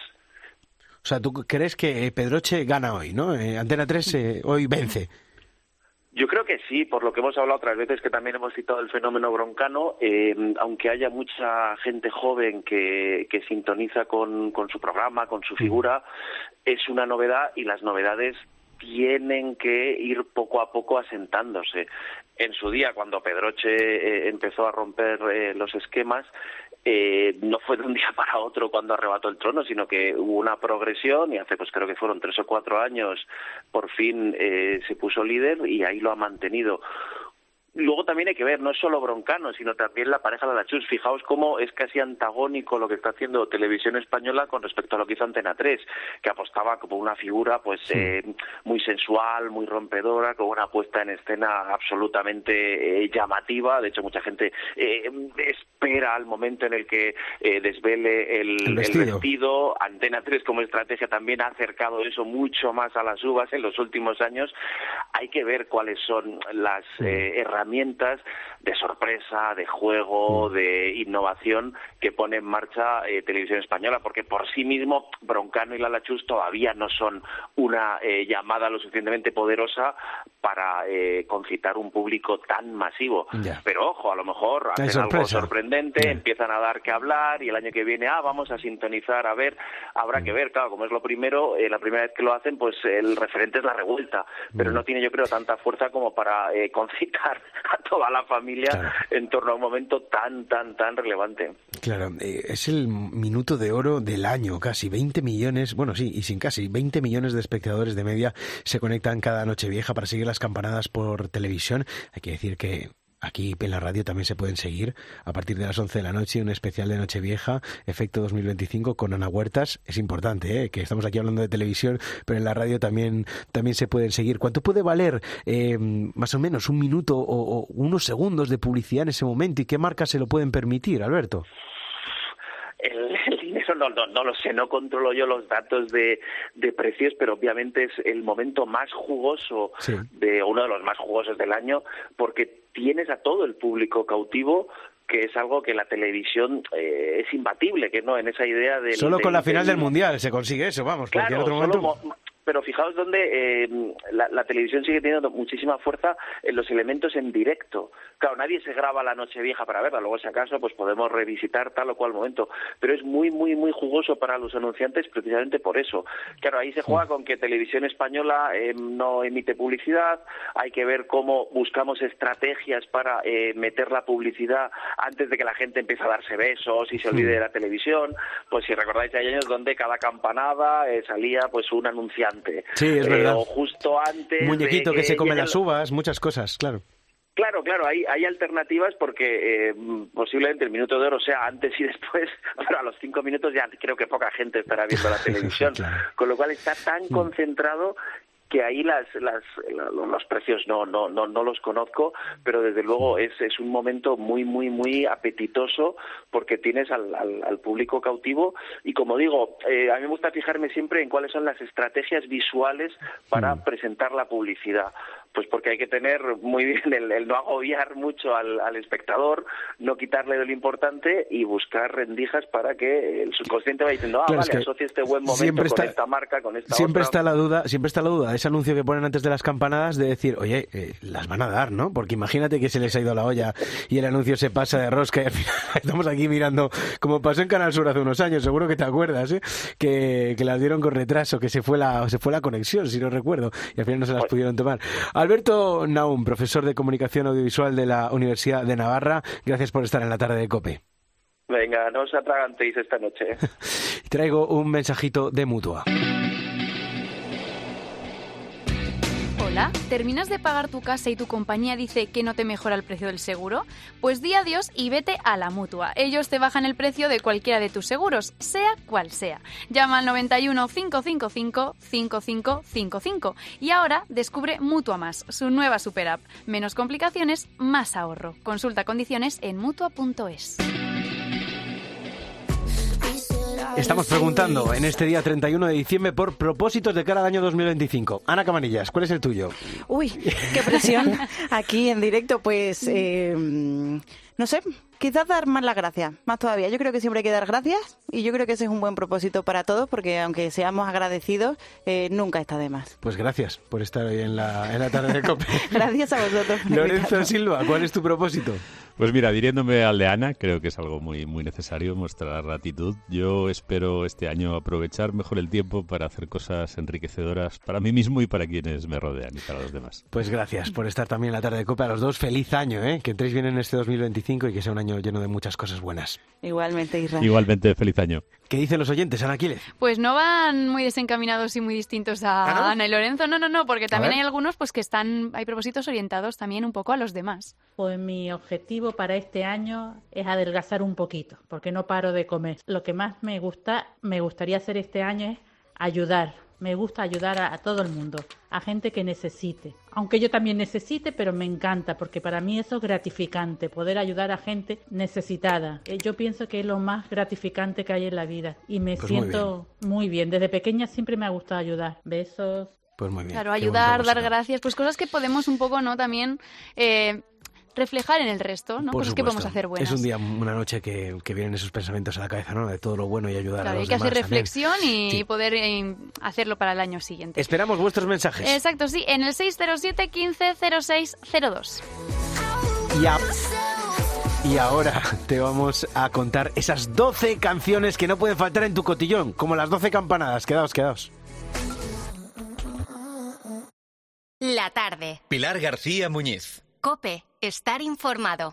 O sea, ¿tú crees que Pedroche gana hoy, no? Eh, Antena tres eh, hoy vence. Yo creo que sí, por lo que hemos hablado otras veces, que también hemos citado el fenómeno broncano, eh, aunque haya mucha gente joven que, que sintoniza con, con su programa, con su figura, es una novedad y las novedades tienen que ir poco a poco asentándose. En su día, cuando Pedroche eh, empezó a romper eh, los esquemas, Eh, no fue de un día para otro cuando arrebató el trono, sino que hubo una progresión y hace, pues creo que fueron tres o cuatro años, por fin eh, se puso líder y ahí lo ha mantenido. Luego también hay que ver, no es solo Broncano, sino también la pareja de la Chus. Fijaos cómo es casi antagónico lo que está haciendo Televisión Española con respecto a lo que hizo Antena tres, que apostaba como una figura pues sí. eh, muy sensual, muy rompedora, con una puesta en escena absolutamente eh, llamativa. De hecho, mucha gente eh, espera al momento en el que eh, desvele el, el, vestido. el vestido. Antena tres como estrategia también ha acercado eso mucho más a las uvas en los últimos años. Hay que ver cuáles son las eh, herramientas de sorpresa, de juego, de innovación que pone en marcha eh, Televisión Española, porque por sí mismo Broncano y Lala Chus todavía no son una eh, llamada lo suficientemente poderosa para eh, concitar un público tan masivo. Ya. Pero ojo, a lo mejor hacen algo sorprendente, ya. empiezan a dar que hablar y el año que viene, ah, vamos a sintonizar, a ver, habrá que ver, claro, como es lo primero, eh, la primera vez que lo hacen, pues el referente es La Revuelta, pero no tiene, yo creo, tanta fuerza como para eh, concitar a toda la familia claro. en torno a un momento tan, tan, tan relevante. Claro, eh, es el minuto de oro del año, casi veinte millones, bueno, sí, y sin casi, veinte millones de espectadores de media se conectan cada Nochevieja para seguir las campanadas por televisión. Hay que decir que aquí en la radio también se pueden seguir a partir de las once de la noche un especial de Nochevieja, Efecto dos mil veinticinco con Ana Huertas. Es importante, ¿eh? Que estamos aquí hablando de televisión, pero en la radio también también se pueden seguir. ¿Cuánto puede valer eh, más o menos un minuto o, o unos segundos de publicidad en ese momento y qué marcas se lo pueden permitir, Alberto? El, el dinero no, no, no lo sé, no controlo yo los datos de, de precios, pero obviamente es el momento más jugoso, sí. de uno de los más jugosos del año, porque tienes a todo el público cautivo, que es algo que la televisión eh, es imbatible, que no, en esa idea de... Solo con la final del Mundial se consigue eso, vamos, claro, cualquier otro momento... Solo, pero fijaos donde eh, la, la televisión sigue teniendo muchísima fuerza en los elementos en directo. Claro, nadie se graba la Nochevieja para verla, luego si acaso pues podemos revisitar tal o cual momento, pero es muy, muy, muy jugoso para los anunciantes precisamente por eso. Claro, ahí se juega con que Televisión Española eh, no emite publicidad, hay que ver cómo buscamos estrategias para eh, meter la publicidad antes de que la gente empiece a darse besos y se olvide de la televisión. Pues si recordáis, hay años donde cada campanada eh, salía pues un anunciante. Sí, es verdad. Eh, o justo antes... Muñequito de que, que se come llegue... las uvas, muchas cosas, claro. Claro, claro, hay, hay alternativas porque eh, posiblemente el minuto de oro sea antes y después, pero a los cinco minutos ya creo que poca gente estará viendo la televisión, claro. Con lo cual está tan concentrado que ahí las, las, los precios no, no, no, no los conozco, pero desde luego es, es un momento muy, muy, muy apetitoso porque tienes al, al, al público cautivo y como digo, eh, a mí me gusta fijarme siempre en cuáles son las estrategias visuales para mm. presentar la publicidad. Pues porque hay que tener muy bien el, el no agobiar mucho al, al espectador, no quitarle de lo importante y buscar rendijas para que el subconsciente vaya diciendo, ah, claro, vale, es asocia este buen momento está, con esta marca, con esta siempre otra. Está la duda, siempre está la duda, ese anuncio que ponen antes de las campanadas de decir, oye, eh, las van a dar, ¿no? Porque imagínate que se les ha ido la olla y el anuncio se pasa de rosca y al final estamos aquí mirando, como pasó en Canal Sur hace unos años, seguro que te acuerdas, ¿eh? Que, que las dieron con retraso, que se fue la se fue la conexión, si no recuerdo, y al final no se las pues, pudieron tomar. Alberto Naum, profesor de Comunicación Audiovisual de la Universidad de Navarra, gracias por estar en la tarde de COPE. Venga, no os atragantéis esta noche. Traigo un mensajito de Mutua. Hola, ¿terminas de pagar tu casa y tu compañía dice que no te mejora el precio del seguro? Pues di adiós y vete a la Mutua. Ellos te bajan el precio de cualquiera de tus seguros, sea cual sea. Llama al noventa y uno, cinco cinco cinco, cinco cinco cinco cinco y ahora descubre Mutua Más, su nueva super app. Menos complicaciones, más ahorro. Consulta condiciones en mutua punto es. Estamos preguntando en este día treinta y uno de diciembre por propósitos de cara al año dos mil veinticinco. Ana Camanillas, ¿cuál es el tuyo? Uy, qué presión. Aquí en directo, pues, eh, no sé, quizás dar más las gracias, más todavía. Yo creo que siempre hay que dar gracias y yo creo que ese es un buen propósito para todos porque aunque seamos agradecidos, eh, nunca está de más. Pues gracias por estar hoy en la, en la tarde de COPE. Gracias a vosotros. Lorenzo Silva, ¿cuál es tu propósito? Pues mira, dirigiéndome al de Ana, creo que es algo muy muy necesario mostrar gratitud. Yo espero este año aprovechar mejor el tiempo para hacer cosas enriquecedoras para mí mismo y para quienes me rodean y para los demás. Pues gracias por estar también en la tarde de COPE. A los dos, feliz año, ¿eh? Que entréis bien en este dos mil veinticinco y que sea un año lleno de muchas cosas buenas. Igualmente, Israel. Igualmente, feliz año. ¿Qué dicen los oyentes, Ana Aquiles? Pues no van muy desencaminados y muy distintos a ¿Ah, no? Ana y Lorenzo. No, no, no, porque también A ver. hay algunos pues que están, hay propósitos orientados también un poco a los demás. Pues mi objetivo para este año es adelgazar un poquito, porque no paro de comer. Lo que más me gusta, me gustaría hacer este año es ayudar. Me gusta ayudar a, a todo el mundo, a gente que necesite. Aunque yo también necesite, pero me encanta, porque para mí eso es gratificante, poder ayudar a gente necesitada. Eh, Yo pienso que es lo más gratificante que hay en la vida y me Pues muy siento muy bien. Desde pequeña siempre me ha gustado ayudar. Besos. Pues muy bien. Claro, Qué buen ayudar, dar propósito. gracias, pues cosas que podemos un poco, ¿no? También eh, reflejar en el resto, ¿no? Por Cosas que supuesto. podemos hacer buenas. Es un día, una noche que, que vienen esos pensamientos a la cabeza, ¿no? De todo lo bueno y ayudar Claro, a hay los que hacer demás también. reflexión y Sí. poder eh, hacerlo para el año siguiente. Esperamos vuestros mensajes. Exacto, sí, en el seis cero siete, quince, cero seis cero dos. Y, a- y ahora te vamos a contar esas doce canciones que no pueden faltar en tu cotillón, como las doce campanadas. Quedaos, quedaos. La tarde. Pilar García Muñiz. COPE. Estar informado.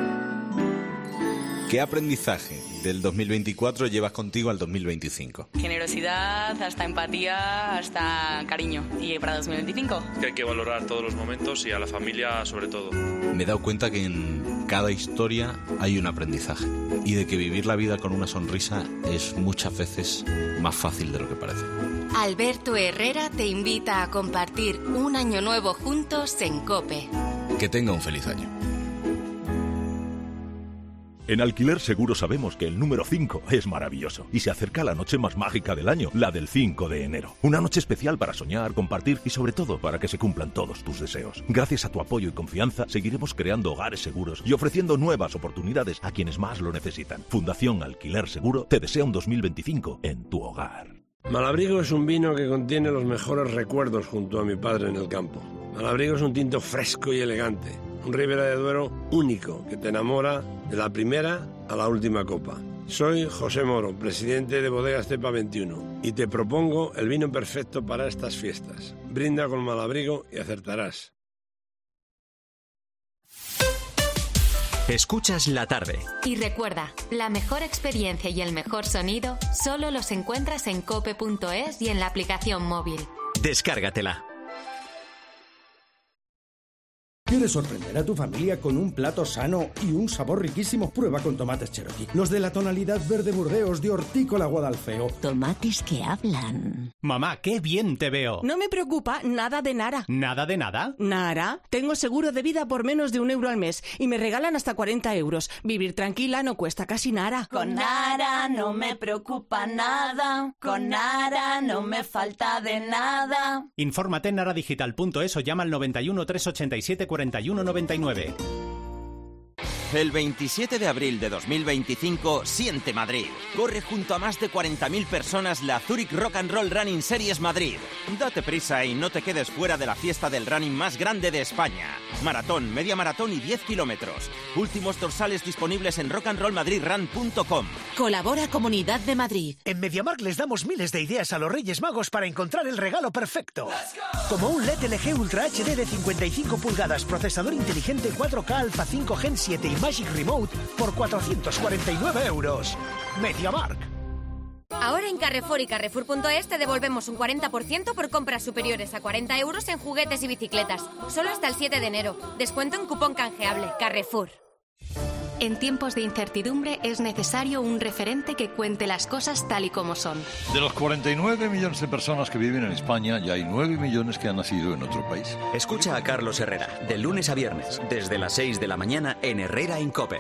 ¿Qué aprendizaje del dos mil veinticuatro llevas contigo al dos mil veinticinco? Generosidad, hasta empatía, hasta cariño. ¿Y para dos mil veinticinco? Que hay que valorar todos los momentos y a la familia sobre todo. Me he dado cuenta que en cada historia hay un aprendizaje y de que vivir la vida con una sonrisa es muchas veces más fácil de lo que parece. Alberto Herrera te invita a compartir un año nuevo juntos en COPE. Que tenga un feliz año. En Alquiler Seguro sabemos que el número cinco es maravilloso y se acerca la noche más mágica del año, la del cinco de enero. Una noche especial para soñar, compartir y sobre todo para que se cumplan todos tus deseos. Gracias a tu apoyo y confianza seguiremos creando hogares seguros y ofreciendo nuevas oportunidades a quienes más lo necesitan. Fundación Alquiler Seguro te desea un dos mil veinticinco en tu hogar. Malabrigo es un vino que contiene los mejores recuerdos junto a mi padre en el campo. Malabrigo es un tinto fresco y elegante, un Ribera de Duero único que te enamora de la primera a la última copa. Soy José Moro, presidente de Bodegas Cepa veintiuno, y te propongo el vino perfecto para estas fiestas. Brinda con Malabrigo y acertarás. Escuchas la tarde. Y recuerda, la mejor experiencia y el mejor sonido solo los encuentras en cope punto es y en la aplicación móvil. Descárgatela. ¿Quieres sorprender a tu familia con un plato sano y un sabor riquísimo? Prueba con tomates Cherokee, los de la tonalidad verde Burdeos de Hortícola Guadalfeo. Tomates que hablan. Mamá, qué bien te veo. No me preocupa nada de Nara. ¿Nada de nada? Nara, tengo seguro de vida por menos de un euro al mes y me regalan hasta cuarenta euros. Vivir tranquila no cuesta casi nada. Con Nara no me preocupa nada. Con Nara no me falta de nada. Infórmate en naradigital punto es o llama al noventa y uno, trescientos ochenta y siete, cuarenta y uno noventa y nueve. El veintisiete de abril de dos mil veinticinco, siente Madrid. Corre junto a más de cuarenta mil personas la Zurich Rock and Roll Running Series Madrid. Date prisa y no te quedes fuera de la fiesta del running más grande de España. Maratón, media maratón y diez kilómetros. Últimos dorsales disponibles en rock and roll madrid run punto com. Colabora Comunidad de Madrid. En MediaMarkt les damos miles de ideas a los Reyes Magos para encontrar el regalo perfecto. Como un L E D L G Ultra H D de cincuenta y cinco pulgadas, procesador inteligente cuatro K Alpha cinco Gen siete y Magic Remote por cuatrocientos cuarenta y nueve euros. MediaMarkt. Ahora En Carrefour y Carrefour punto es te devolvemos un cuarenta por ciento por compras superiores a cuarenta euros en juguetes y bicicletas. Solo hasta el siete de enero. Descuento en cupón canjeable. Carrefour. En tiempos de incertidumbre es necesario un referente que cuente las cosas tal y como son. De los cuarenta y nueve millones de personas que viven en España, ya hay nueve millones que han nacido en otro país. Escucha a Carlos Herrera, de lunes a viernes, desde las seis de la mañana en Herrera en COPE.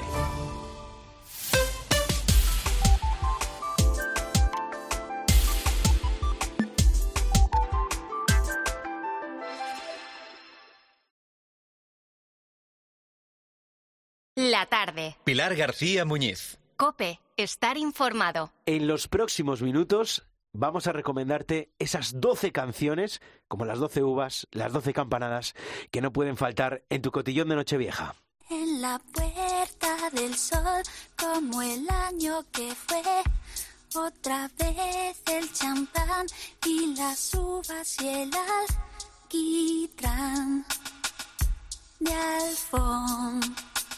La tarde. Pilar García Muñiz. COPE. Estar informado. En los próximos minutos vamos a recomendarte esas doce canciones, como las doce uvas, las doce campanadas, que no pueden faltar en tu cotillón de Nochevieja. En la puerta del sol, como el año que fue, otra vez el champán y las uvas y el alquitrán de alfombra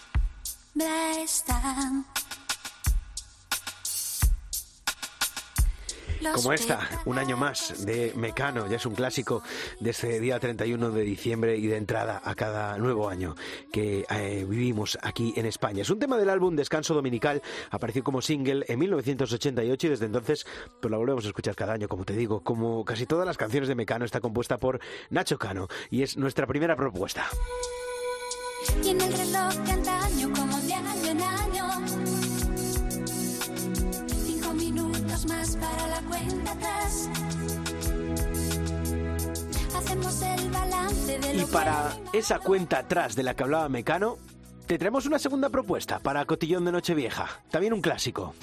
están. Como esta, un año más de Mecano, ya es un clásico de este día treinta y uno de diciembre y de entrada a cada nuevo año que eh, vivimos aquí en España. Es un tema del álbum Descanso Dominical, apareció como single en mil novecientos ochenta y ocho y desde entonces pues la volvemos a escuchar cada año, como te digo. Como casi todas las canciones de Mecano, está compuesta por Nacho Cano y es nuestra primera propuesta. Y en el reloj de antaño, como de año en año, cinco minutos más para la cuenta atrás. Hacemos el balance de lo Y para esa cuenta atrás de la que hablaba Mecano, te traemos una segunda propuesta para Cotillón de Nochevieja, también un clásico.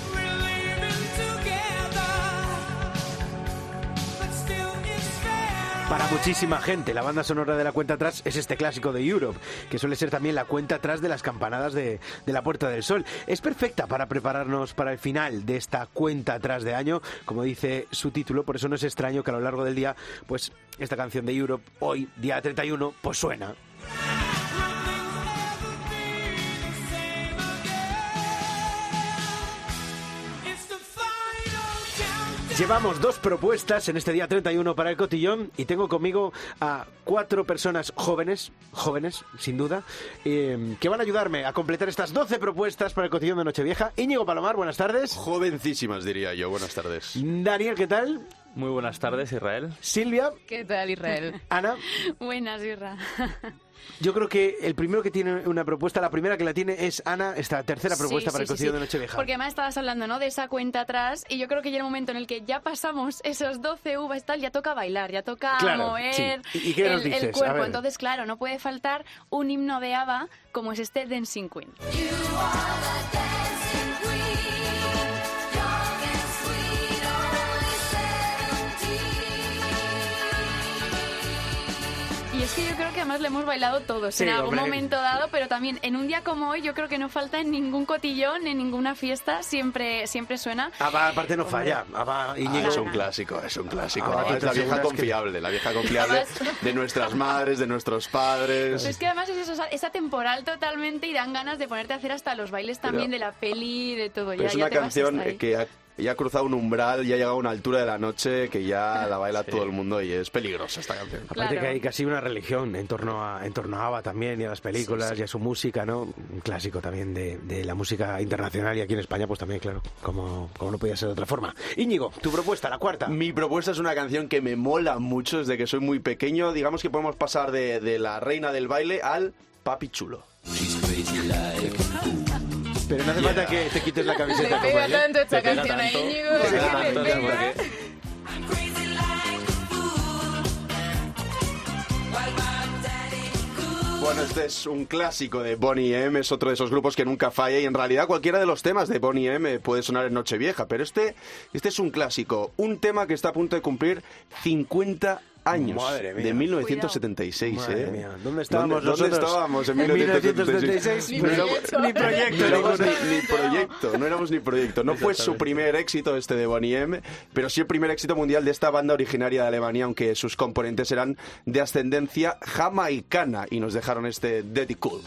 Para muchísima gente, la banda sonora de la cuenta atrás es este clásico de Europe, que suele ser también la cuenta atrás de las campanadas de, de la Puerta del Sol. Es perfecta para prepararnos para el final de esta cuenta atrás de año, como dice su título, por eso no es extraño que a lo largo del día, pues esta canción de Europe, hoy, día treinta y uno, pues suena. Llevamos dos propuestas en este día treinta y uno para el cotillón y tengo conmigo a cuatro personas jóvenes, jóvenes sin duda, eh, que van a ayudarme a completar estas doce propuestas para el cotillón de Nochevieja. Íñigo Palomar, buenas tardes. Jovencísimas, diría yo. Buenas tardes. Daniel, ¿qué tal? Muy buenas tardes, Israel. Silvia. ¿Qué tal, Israel? Ana. Buenas, Isra. Yo creo que el primero que tiene una propuesta, la primera que la tiene es Ana, esta tercera propuesta sí, para sí, el cotillón sí, sí. de Nochevieja. Porque además estabas hablando, ¿no?, de esa cuenta atrás y yo creo que ya el momento en el que ya pasamos esos doce uvas y tal, ya toca bailar, ya toca claro, mover sí. ¿Y, y qué el, nos dices? el cuerpo. Entonces, claro, no puede faltar un himno de ABBA como es este Dancing Queen. Y es que yo creo que además le hemos bailado todos sí, en algún hombre. momento dado, pero también en un día como hoy yo creo que no falta en ningún cotillón, en ninguna fiesta, siempre siempre suena. ABBA aparte no falla, ABBA, Íñigo. Ah, es un clásico, es un clásico. Ah, ABBA es la vieja que... confiable, la vieja confiable de nuestras madres, de nuestros padres. Es que además es eso, es atemporal totalmente y dan ganas de ponerte a hacer hasta los bailes también pero, de la peli, de todo. Pero ya, es ya una te canción vas que ha, ya ha cruzado un umbral, ya ha llegado a una altura de la noche que ya la baila sí. todo el mundo y es peligrosa esta canción. Aparte claro. que hay casi una religión en torno a en torno a ABBA también y a las películas sí, sí. y a su música, ¿no? Un clásico también de, de la música internacional y aquí en España pues también, claro, como, como no podía ser de otra forma. Íñigo, tu propuesta, la cuarta. Mi propuesta es una canción que me mola mucho desde que soy muy pequeño. Digamos que podemos pasar de, de la reina del baile al papi chulo. Pero no hace falta que te quites la camiseta. Le pega tanto esta canción a Íñigo. Bueno, este es un clásico de Boney M, es otro de esos grupos que nunca falla y en realidad cualquiera de los temas de Boney M puede sonar en Nochevieja, pero este, este es un clásico, un tema que está a punto de cumplir cincuenta años, de mil novecientos setenta y seis. Madre ¿eh? mía. ¿Dónde estábamos ¿Dónde, ¿Dónde estábamos en, en mil novecientos setenta y seis? Ni proyecto. Ni proyecto. No éramos ni, ni proyecto, no éramos ni proyecto. No fue su primer éxito este de Boney M, pero sí el primer éxito mundial de esta banda originaria de Alemania, aunque sus componentes eran de ascendencia jamaicana y nos dejaron este Daddy Cool.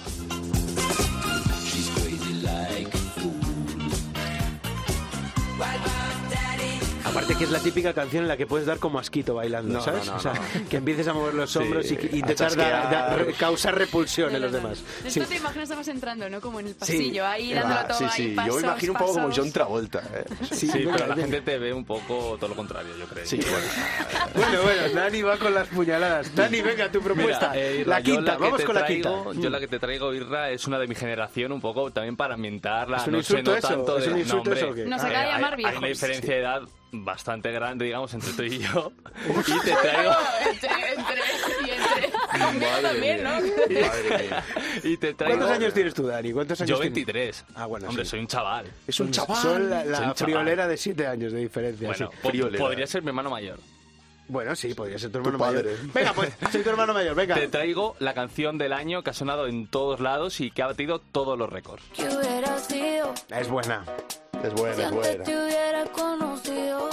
Aparte Fíjate que es la típica canción en la que puedes dar como asquito bailando, No, ¿sabes? no, no, o sea, no. que empieces a mover los hombros Sí, y, y intentar a dar- chasquear. dar- causar repulsión en los demás. Esto Sí. te imaginas además entrando, ¿no? Como en el Sí. pasillo, ahí Va, dándolo todo sí, ahí, sí. pasos, Yo me imagino un poco como pasos. John Travolta. ¿eh? Sí, venga, pero la venga. gente te ve un poco todo lo contrario, yo creo. Sí, bueno. Bueno, bueno, Dani va con las puñaladas. Dani, venga, tu propuesta. Mira, eh, Irra, la yo quinta, que vamos te con la traigo- quinta. Yo la que te traigo, Irra, es una de mi generación, un poco también para ambientar la ¿Es un noche, insulto no eso? tanto ¿Es de... un insulto no, hombre, eso o qué? Nos eh, acaba de hay- llamar Hay viejos. una diferencia de edad bastante grande, digamos, entre tú y yo. Y te traigo... entre, entre, y entre. Conmigo Madre también, mía. ¿no? Madre mía. Y te traigo... ¿Cuántos años tienes tú, Dani? ¿Cuántos años Yo tienes? veintitrés. Ah, bueno, Hombre, sí. soy un chaval. Es un chaval. Son la, Soy la un chaval. friolera de siete años de diferencia. Bueno, sí. po- friolera. podría ser mi hermano mayor. Bueno, sí, podría ser tu Tu hermano padre. mayor. Venga, pues, soy tu hermano mayor, venga. Te traigo la canción del año que ha sonado en todos lados y que ha batido todos los récords. ¿Qué hubiera sido Es buena. Es buena, si es antes buena. te hubiera conocido?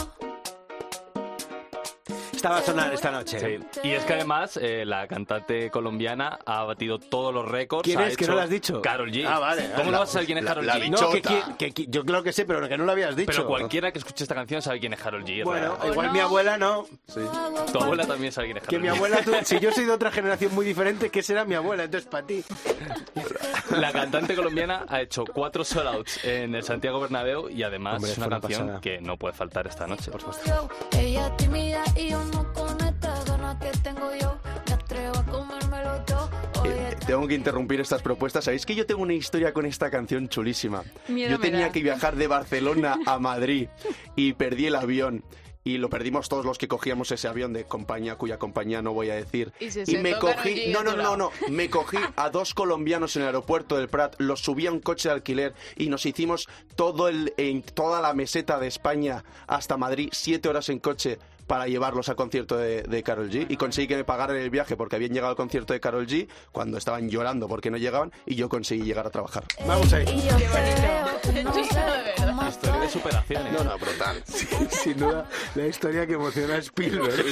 Esta va a sonar esta noche. Sí. Y es que además eh, la cantante colombiana ha batido todos los récords. ¿Quién ha es? Que hecho no lo has dicho. Karol G. Ah, vale. ¿Cómo La- no vas a saber quién es la- Karol la G? No, que, Bichota. que- que- yo creo que sí, pero que no lo habías dicho. Pero cualquiera que escuche esta canción sabe quién es Karol G. Bueno, ¿verdad? igual no? mi abuela no. Tu abuela también sabe quién es Que Karol mi G. abuela, tú- si yo soy de otra generación muy diferente, ¿qué será mi abuela? Entonces, para ti. La cantante colombiana ha hecho cuatro sold-outs en el Santiago Bernabéu y además Hombre, es una fue una canción pasada. que no puede faltar esta noche, por supuesto. Yo, ella tímida y yo no con estas ganas que tengo yo. Me atrevo a comérmelo todo. Oye, Eh, tengo que interrumpir estas propuestas. ¿Sabéis que yo tengo una historia con esta canción chulísima? Miedo Yo me tenía da. que viajar de Barcelona a Madrid y perdí el avión. Y lo perdimos todos los que cogíamos ese avión de compañía, cuya compañía no voy a decir. Y se me sentó Karol cogí, G no, a no, tu no, lado. no, me cogí a dos colombianos en el aeropuerto del Prat, los subí a un coche de alquiler y nos hicimos todo el, en toda la meseta de España hasta Madrid, siete horas en coche para llevarlos al concierto de, de Karol G y conseguí que me pagaran el viaje porque habían llegado al concierto de Karol G cuando estaban llorando porque no llegaban y yo conseguí llegar a trabajar. Vamos ahí. y yo creo, no sé cómo Historia de superaciones. No, no, brutal. Sí, sin duda, la historia que emociona a Spielberg.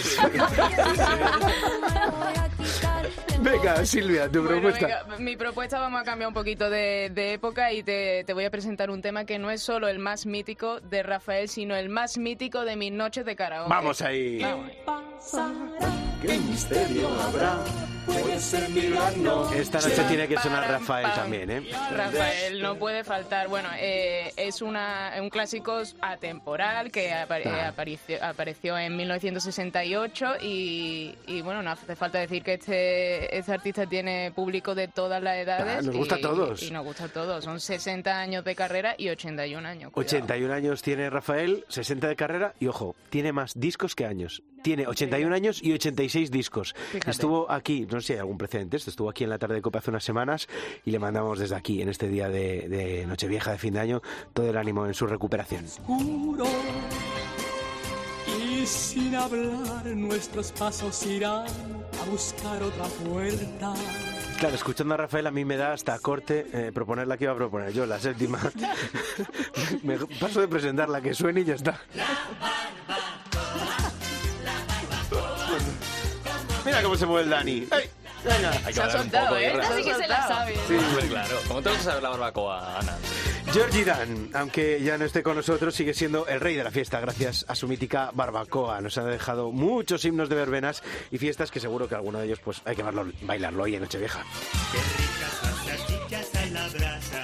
Venga, Silvia, tu Bueno, propuesta. venga, mi propuesta, vamos a cambiar un poquito de, de época y te, te voy a presentar un tema que no es solo el más mítico de Rafael, sino el más mítico de mis noches de karaoke. Vamos ahí. Vamos. ¿Qué misterio habrá? Puede ser Milano. Esta noche tiene que sonar Pam, Rafael pam. también, ¿eh? Rafael no puede faltar. Bueno, eh, es una, un clásico atemporal que apa- eh, apareció, apareció en mil novecientos sesenta y ocho y, y, bueno, no hace falta decir que este, este artista tiene público de todas las edades. Ah, nos gusta y, a todos. Y nos gusta a todos. Son sesenta años de carrera y ochenta y un años. cuidado. ochenta y un años tiene Rafael, sesenta de carrera y, ojo, tiene más discos que años. Tiene ochenta y un años y ochenta y seis discos. Fíjate. Estuvo aquí, no sé si hay algún precedente, esto estuvo aquí en la tarde de Copa hace unas semanas y le mandamos desde aquí, en este día de, de Nochevieja, de fin de año, todo el ánimo en su recuperación. Oscuro, y sin hablar nuestros pasos irán a buscar otra puerta. Claro, escuchando a Rafael a mí me da hasta corte eh, proponer la que iba a proponer yo, la séptima. Me paso de presentar la que suene y ya está. Mira cómo se mueve el Dani. ¡Ey! Venga. Hay que Se ha hablar un soltado, poco, ¿eh? Irra. Así que se la sabe. Sí, hombre, claro. ¿Cómo te vas a saber la barbacoa, Ana? Georgie Dan, aunque ya no esté con nosotros, sigue siendo el rey de la fiesta gracias a su mítica barbacoa. Nos ha dejado muchos himnos de verbenas y fiestas que seguro que alguno de ellos pues hay que bailarlo, bailarlo hoy en Nochevieja. Qué ricas las salchichas a la brasa.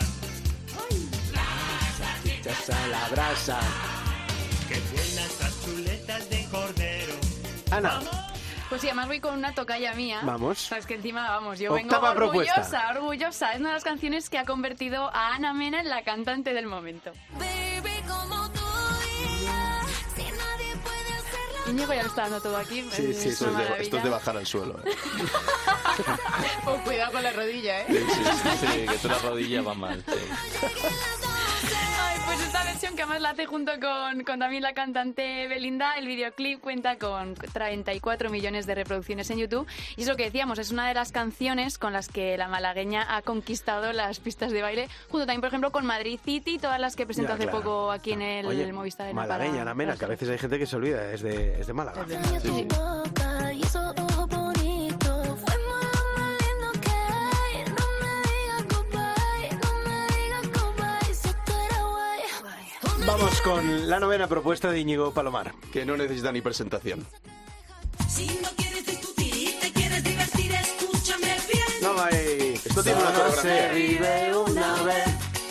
Salchichas a la brasa. Qué buenas las chuletas de cordero. Ana. Pues sí, además voy con una tocaya mía. Vamos. Sabes que encima, vamos, yo Octava vengo orgullosa, propuesta. orgullosa. Es una de las canciones que ha convertido a Ana Mena en la cantante del momento. Baby, como tú y yo, si nadie puede hacerlo. Íñigo ya lo está dando todo aquí. Sí, es sí, esto una es, de, maravilla. esto es de bajar al suelo. ¿eh? Pues cuidado con la rodilla, ¿eh? Sí, sí, sí, que tú la rodilla va mal. Sí. Ay, pues esta versión que además la hace junto con, con también la cantante Belinda, el videoclip cuenta con treinta y cuatro millones de reproducciones en YouTube y es lo que decíamos, es una de las canciones con las que la malagueña ha conquistado las pistas de baile, junto también por ejemplo con Madrid City, todas las que presentó Ya, hace claro. poco aquí en el, Oye, Movistar Arena malagueña, para- Ana Mena, que a veces hay gente que se olvida, es de, es de Málaga. Tu boca y esos ojos bonitos, fuimos lo más lindo que hay. No me digas goodbye, no me digas goodbye, si tú eres guay. Vamos con la novena propuesta de Íñigo Palomar. Que no necesita ni presentación. Si no quieres discutir y te quieres divertir, escúchame bien. No, hay... Esto tiene una coreografía. Se vive una vez.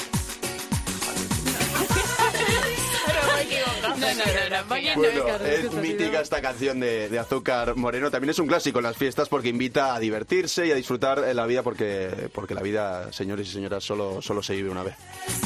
No, no, no, no, vaya, Bueno, no, Carlos, es mítica esta canción de, de Azúcar Moreno. También es un clásico en las fiestas porque invita a divertirse y a disfrutar en la vida porque, porque la vida, señores y señoras, solo, solo se vive una vez.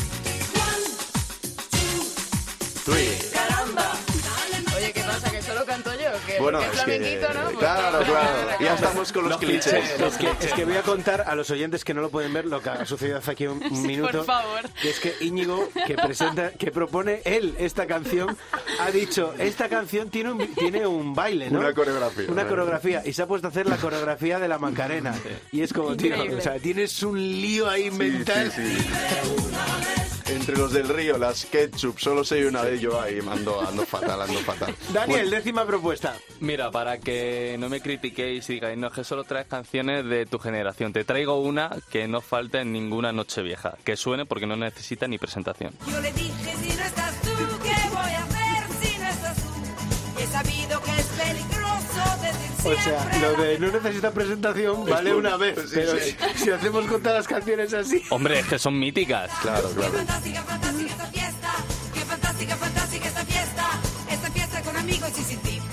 Caramba. Oye, ¿qué pasa? ¿Que solo canto yo? Que Bueno, es es que... flamenquito, ¿no? Pues Claro, claro. Ya estamos con los, los clichés. clichés. Es que, es que voy a contar a los oyentes que no lo pueden ver lo que ha sucedido hace aquí un, un Sí, minuto. por favor. Que es que Íñigo, que presenta, que propone él esta canción, ha dicho, esta canción tiene un, tiene un baile, ¿no? Una coreografía. Una coreografía. Y se ha puesto a hacer la coreografía de la Macarena. Y es como, tío, Increíble. o sea, tienes un lío ahí mental. Sí, sí, sí. Entre los del río, las ketchup, solo sé una de ellos ahí, ando, ando fatal, ando fatal. Daniel, Bueno, décima propuesta. Mira, para que no me critiquéis y digáis, no, es que solo traes canciones de tu generación. Te traigo una que no falta en ninguna noche vieja. Que suene porque no necesita ni presentación. Yo le dije, si no estás tú, ¿qué voy a hacer si no estás tú? He sabido que es peligroso decir O sea, lo de no necesita presentación vale una vez, Sí, pero sí. si, si hacemos con todas las canciones así... Hombre, es que son míticas. Claro, claro. Fantástica, fantástica esta fiesta. Qué fantástica, fantástica esta fiesta. Esta fiesta con amigos y sin ti.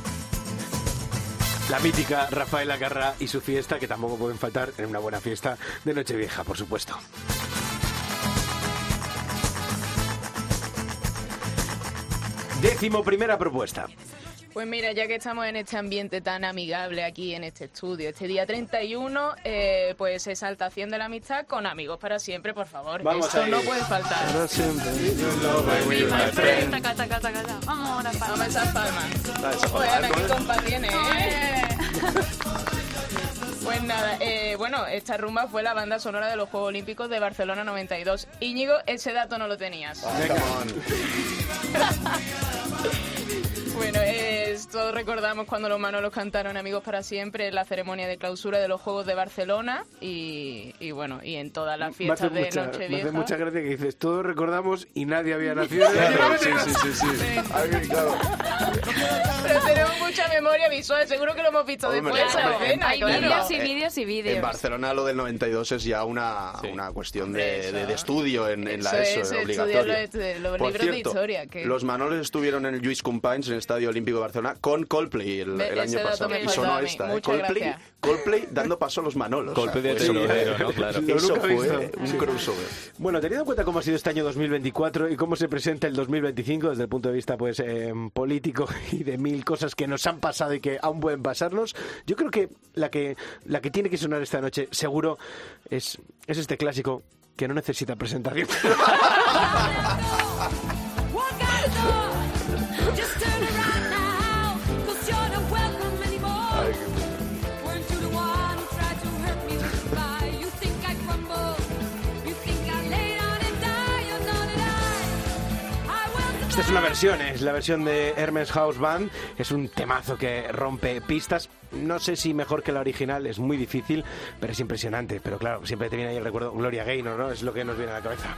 La mítica Rafaela Carrà y su fiesta, que tampoco pueden faltar en una buena fiesta de Nochevieja, por supuesto. Décimo primera propuesta. Pues mira, ya que estamos en este ambiente tan amigable aquí en este estudio, este día treinta y uno, eh, pues exaltación de la amistad con amigos para siempre, por favor. Vamos Esto ahí. no puede faltar. Para siempre. Taca, taca, taca, taca. Vamos, las palmas. Vamos a esas palmas. Dale, esa palma, Oye, Ana, ¿eh? qué compa tiene, ¿eh? Pues nada, eh, bueno, esta rumba fue la banda sonora de los Juegos Olímpicos de Barcelona noventa y dos. Íñigo, ese dato no lo tenías. Bueno, es, todos recordamos cuando los Manolos cantaron Amigos para Siempre en la ceremonia de clausura de los Juegos de Barcelona y, y bueno, y en todas las Me hace, fiestas de mucha, me Nochevieja. hace mucha gracia que dices, todos recordamos y nadie había nacido. Claro, sí, sí, sí, sí. Ay, claro. Pero tenemos mucha memoria visual, seguro que lo hemos visto Hombre, después. esa hombre, escena, Hay claro. vídeos y Eh, vídeos y vídeos. En Barcelona lo del noventa y dos es ya una, Sí. una cuestión Hombre, de, eso- de- de estudio en, en la eso ESO, es obligatorio. estudiar los- los Por libros de cierto, historia, que- los Manoles estuvieron en el Lluís Companys, en el Estadio Olímpico de Barcelona, con Coldplay el, Ve, el ese año dato pasado. me Y faltaba sonó a mí. esta, ¿eh? Muchas Coldplay, gracias. Coldplay dando paso a los Manolos. Coldplay de O sea, fue- telonero, ¿no? Claro. Lo Eso nunca he fue visto. un Sí. crossover. Bueno, teniendo en cuenta cómo ha sido este año dos mil veinticuatro y cómo se presenta el dos mil veinticinco desde el punto de vista pues eh, político y de mil cosas que nos han pasado y que aún pueden pasarnos, yo creo que la que la que tiene que sonar esta noche seguro es, es este clásico que no necesita presentación. Esta es una versión, es la versión de Hermes House Band. Es un temazo que rompe pistas. No sé si mejor que la original, es muy difícil, pero es impresionante. Pero claro, siempre te viene ahí el recuerdo Gloria Gaynor, ¿no? Es lo que nos viene a la cabeza.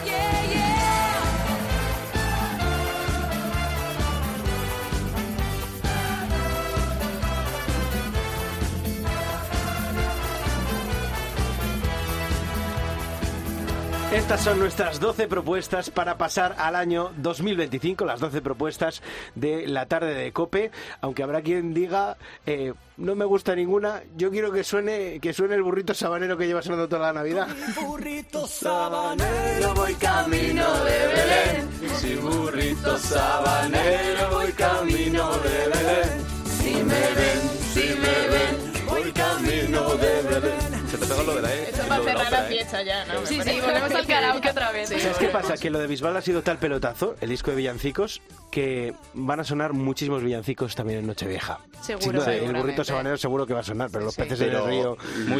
Estas son nuestras doce propuestas para pasar al año dos mil veinticinco, las doce propuestas de la tarde de COPE, aunque habrá quien diga, eh, no me gusta ninguna, yo quiero que suene que suene el burrito sabanero que lleva sonando toda la Navidad. Burrito sabanero, voy camino de Belén. Si burrito sabanero, voy camino de Belén. Si me ven, si me ven, voy camino de Belén. Se te pega lo de la E. Esto es para cerrar la fiesta ya, ¿no? Sí, Me sí, parece. volvemos al karaoke otra vez. Sí, ¿Sabes qué pasa? Que lo de Bisbal ha sido tal pelotazo, el disco de villancicos, que van a sonar muchísimos villancicos también en Nochevieja. Seguro, Sin duda, el seguramente. burrito sabanero seguro que va a sonar, pero los Sí. peces en Pero- el río... Muy top.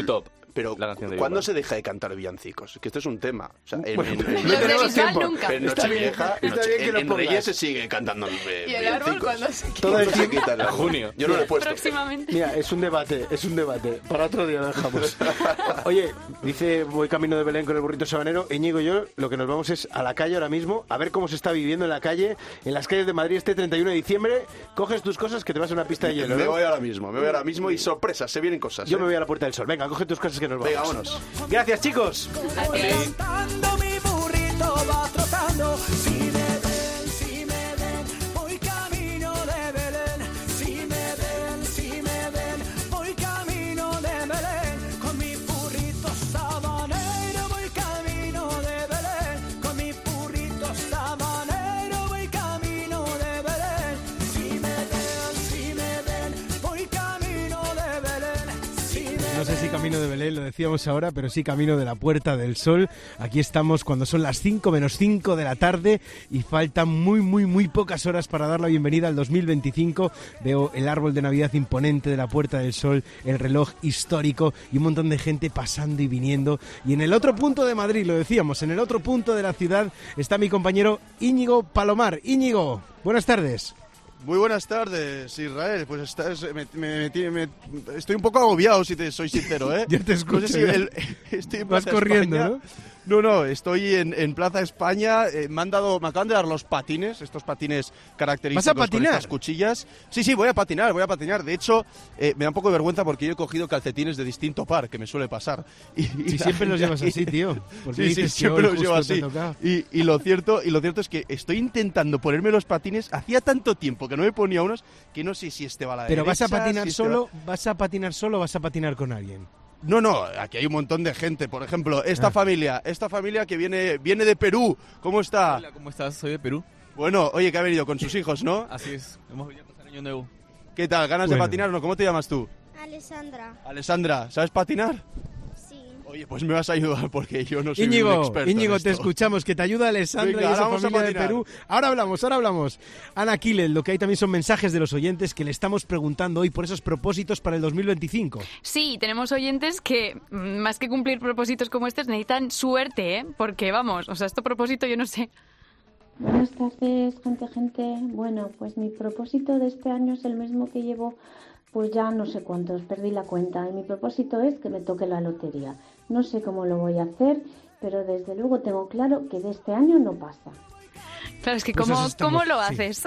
Pero, La canción de ¿cuándo Bisbal. se deja de cantar villancicos? Que este es un tema. O sea, en, Bueno, en- no en- tenemos en- tiempo. nunca. En Está bien, Nochevieja, está Noche- bien que en, lo en pongas. Reyes se sigue cantando eh, ¿Y el árbol villancicos. cuándo se quita? Todo el Se tiempo. quita el árbol. Junio. Yo no lo he puesto. Próximamente. Mira, es un debate, es un debate. Para otro día lo dejamos. Oye, dice, voy camino de Belén con el burrito sabanero. Íñigo y yo lo que nos vamos es a la calle ahora mismo, a ver cómo se está viviendo en la calle, en las calles de Madrid este treinta y uno de diciembre. Coges tus cosas que te vas a una pista de hielo, Me ¿no? voy ahora mismo, me voy ahora mismo y sorpresas, se vienen cosas. Yo ¿eh? me voy a la Puerta del Sol. Venga, coge tus cosas que nos vamos. Venga, vámonos. Gracias, chicos. Trotando, mi burrito va trotando. Si me ven, si me ven, voy camino de Belén. Si me ven, si me ven, voy camino de Belén. Con mi burrito sabanero voy camino de Belén. Con mi burrito sabanero voy camino de Belén. Si me ven, si me ven, voy camino de Belén. Si me No sé si camino de Belén, lo decíamos ahora, pero sí camino de la Puerta del Sol. Aquí estamos cuando son las cinco menos cinco de la tarde y faltan muy, muy, muy pocas horas para dar la bienvenida al dos mil veinticinco. Veo el árbol de Navidad imponente de la Puerta del Sol, el reloj histórico y un montón de gente pasando y viniendo. Y en el otro punto de Madrid, lo decíamos, en el otro punto de la ciudad está mi compañero Íñigo Palomar. Íñigo, buenas tardes. Muy buenas tardes, Israel. Pues estás, me, me- me- me- estoy un poco agobiado, si te soy sincero, ¿eh? Ya te escucho, No sé si ya. el- estoy en Vas Plaza corriendo, España. ¿no? No, no, estoy en, en Plaza España. eh, me han dado, me acaban de dar los patines, estos patines característicos ¿Vas a patinar? con estas cuchillas. Sí, sí, voy a patinar, voy a patinar. De hecho, eh, me da un poco de vergüenza porque yo he cogido calcetines de distinto par, que me suele pasar. Y, y Si la siempre los gente llevas aquí- así, tío. ¿Por qué Sí, sí, dices que siempre hoy los llevo justo te así. ha tocado? Y, y lo cierto, y lo cierto es que estoy intentando ponerme los patines. Hacía tanto tiempo que no me ponía unos que no sé si este va a la Pero vas a derecha, patinar si este solo, va- vas a patinar solo o vas a patinar con alguien. No, no, aquí hay un montón de gente. Por ejemplo, esta Ah. familia, esta familia que viene, viene de Perú. ¿Cómo está? Hola, ¿cómo estás? Soy de Perú. Bueno, oye, que ha venido con sus hijos, ¿no? Así es, hemos venido a pasar año nuevo. ¿Qué tal? ¿Ganas Bueno. de patinar o no? ¿Cómo te llamas tú? Alessandra. Alessandra, ¿sabes patinar? Sí. Oye, pues me vas a ayudar porque yo no soy un Íñigo, experto en Íñigo, te esto. escuchamos, que te ayuda Alessandra Venga, y esa ahora vamos a familia de patinar. Perú. Ahora hablamos, ahora hablamos. Ana Quiles, lo que hay también son mensajes de los oyentes que le estamos preguntando hoy por esos propósitos para el dos mil veinticinco. Sí, tenemos oyentes que, mm, más que cumplir propósitos como estos, necesitan suerte, ¿eh? Porque, vamos, o sea, este propósito yo no sé. Buenas tardes, gente, gente. Bueno, pues mi propósito de este año es el mismo que llevo, pues ya no sé cuántos, perdí la cuenta. Y mi propósito es que me toque la lotería. No sé cómo lo voy a hacer, pero desde luego tengo claro que de este año no pasa. Claro, es que Pues ¿cómo, os estamos- ¿cómo lo sí. haces?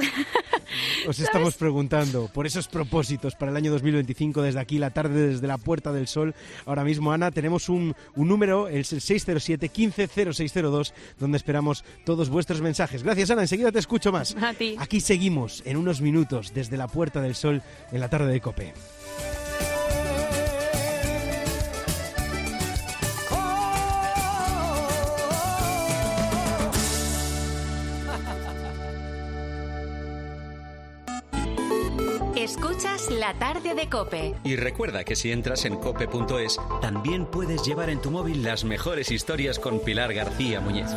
Os estamos preguntando por esos propósitos para el año dos mil veinticinco desde aquí, la tarde, desde la Puerta del Sol. Ahora mismo, Ana, tenemos un, un número, el seis cero siete, uno cinco cero seis cero dos, donde esperamos todos vuestros mensajes. Gracias, Ana, enseguida te escucho más. A ti. Aquí seguimos en unos minutos desde la Puerta del Sol en la tarde de COPE. Escuchas La Tarde de COPE. Y recuerda que si entras en cope punto es, también puedes llevar en tu móvil las mejores historias con Pilar García Muñiz.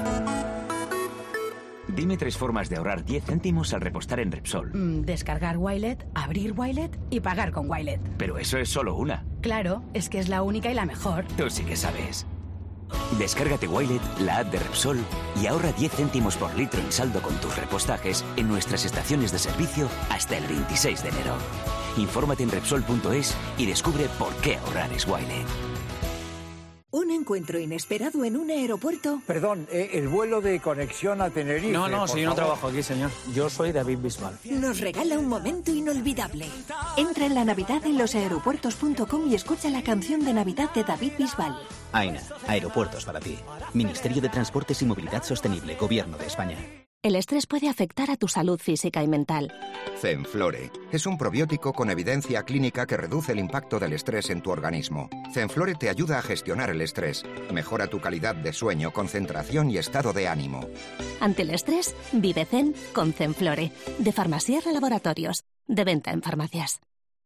Dime tres formas de ahorrar diez céntimos al repostar en Repsol. Mm, Descargar Wilet, abrir Wilet y pagar con Wilet. Pero eso es solo una. Claro, es que es la única y la mejor. Tú sí que sabes. Descárgate Wilet, la app de Repsol, y ahorra diez céntimos por litro en saldo con tus repostajes en nuestras estaciones de servicio hasta el veintiséis de enero. Infórmate en Repsol punto es y descubre por qué ahorrar es Wilet. Un encuentro inesperado en un aeropuerto. Perdón, eh, el vuelo de conexión a Tenerife. No, no, por si yo no favor. trabajo aquí, señor. Yo soy David Bisbal. Nos regala un momento inolvidable. Entra en la Navidad en losaeropuertos punto com y escucha la canción de Navidad de David Bisbal. AENA, Aeropuertos para ti. Ministerio de Transportes y Movilidad Sostenible, Gobierno de España. El estrés puede afectar a tu salud física y mental. Zenflore es un probiótico con evidencia clínica que reduce el impacto del estrés en tu organismo. Zenflore te ayuda a gestionar el estrés, mejora tu calidad de sueño, concentración y estado de ánimo. Ante el estrés, vive Zen con Zenflore, de Farmasierra Laboratorios, de venta en farmacias.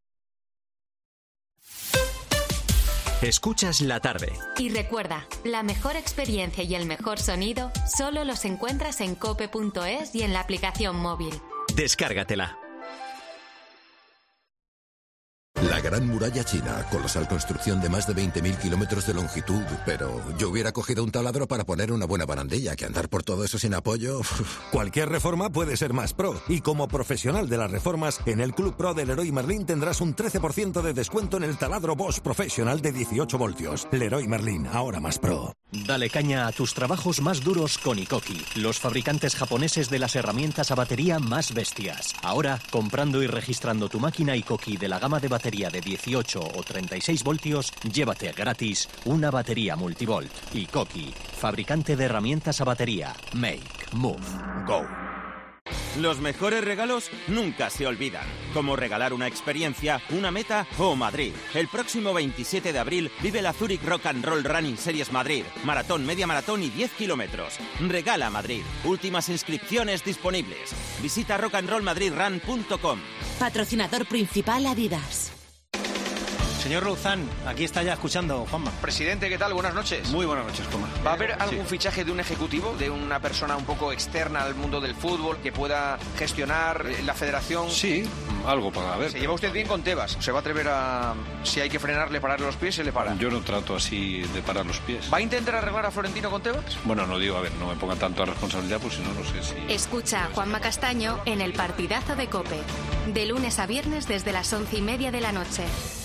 Escuchas La Tarde. Y recuerda, la mejor experiencia y el mejor sonido solo los encuentras en cope punto es y en la aplicación móvil. Descárgatela. La Gran Muralla China, colosal construcción de más de veinte mil kilómetros de longitud, pero yo hubiera cogido un taladro para poner una buena barandilla, que andar por todo eso sin apoyo... Cualquier reforma puede ser más pro, y como profesional de las reformas, en el Club Pro del Leroy Merlin tendrás un trece por ciento de descuento en el taladro Bosch Professional de dieciocho voltios. Leroy Merlin, ahora más pro. Dale caña a tus trabajos más duros con Ikoki, los fabricantes japoneses de las herramientas a batería más bestias. Ahora, comprando y registrando tu máquina Ikoki de la gama de batería de dieciocho o treinta y seis voltios, llévate gratis una batería multivolt. Ikoki, fabricante de herramientas a batería. Make, move, go. Los mejores regalos nunca se olvidan, como regalar una experiencia, una meta o Madrid. El próximo veintisiete de abril vive la Zurich Rock and Roll Running Series Madrid, maratón, media maratón y diez kilómetros. Regala Madrid. Últimas inscripciones disponibles. Visita rock and roll madrid run punto com. Patrocinador principal Adidas. Señor Louzán, aquí está ya escuchando, Juanma. Presidente, ¿qué tal? Buenas noches. Muy buenas noches, Juanma. ¿Va a haber algún sí. fichaje de un ejecutivo, de una persona un poco externa al mundo del fútbol, que pueda gestionar la federación? Sí, algo para ver. Se lleva usted bien con Tebas. ¿Se va a atrever a, si hay que frenarle, pararle los pies, se le para? Yo no trato así de parar los pies. ¿Va a intentar arreglar a Florentino con Tebas? Bueno, no digo, a ver, no me pongan tanto a responsabilidad, pues si no, no sé si... Escucha a Juanma Castaño en El Partidazo de COPE, de lunes a viernes desde las once y media de la noche.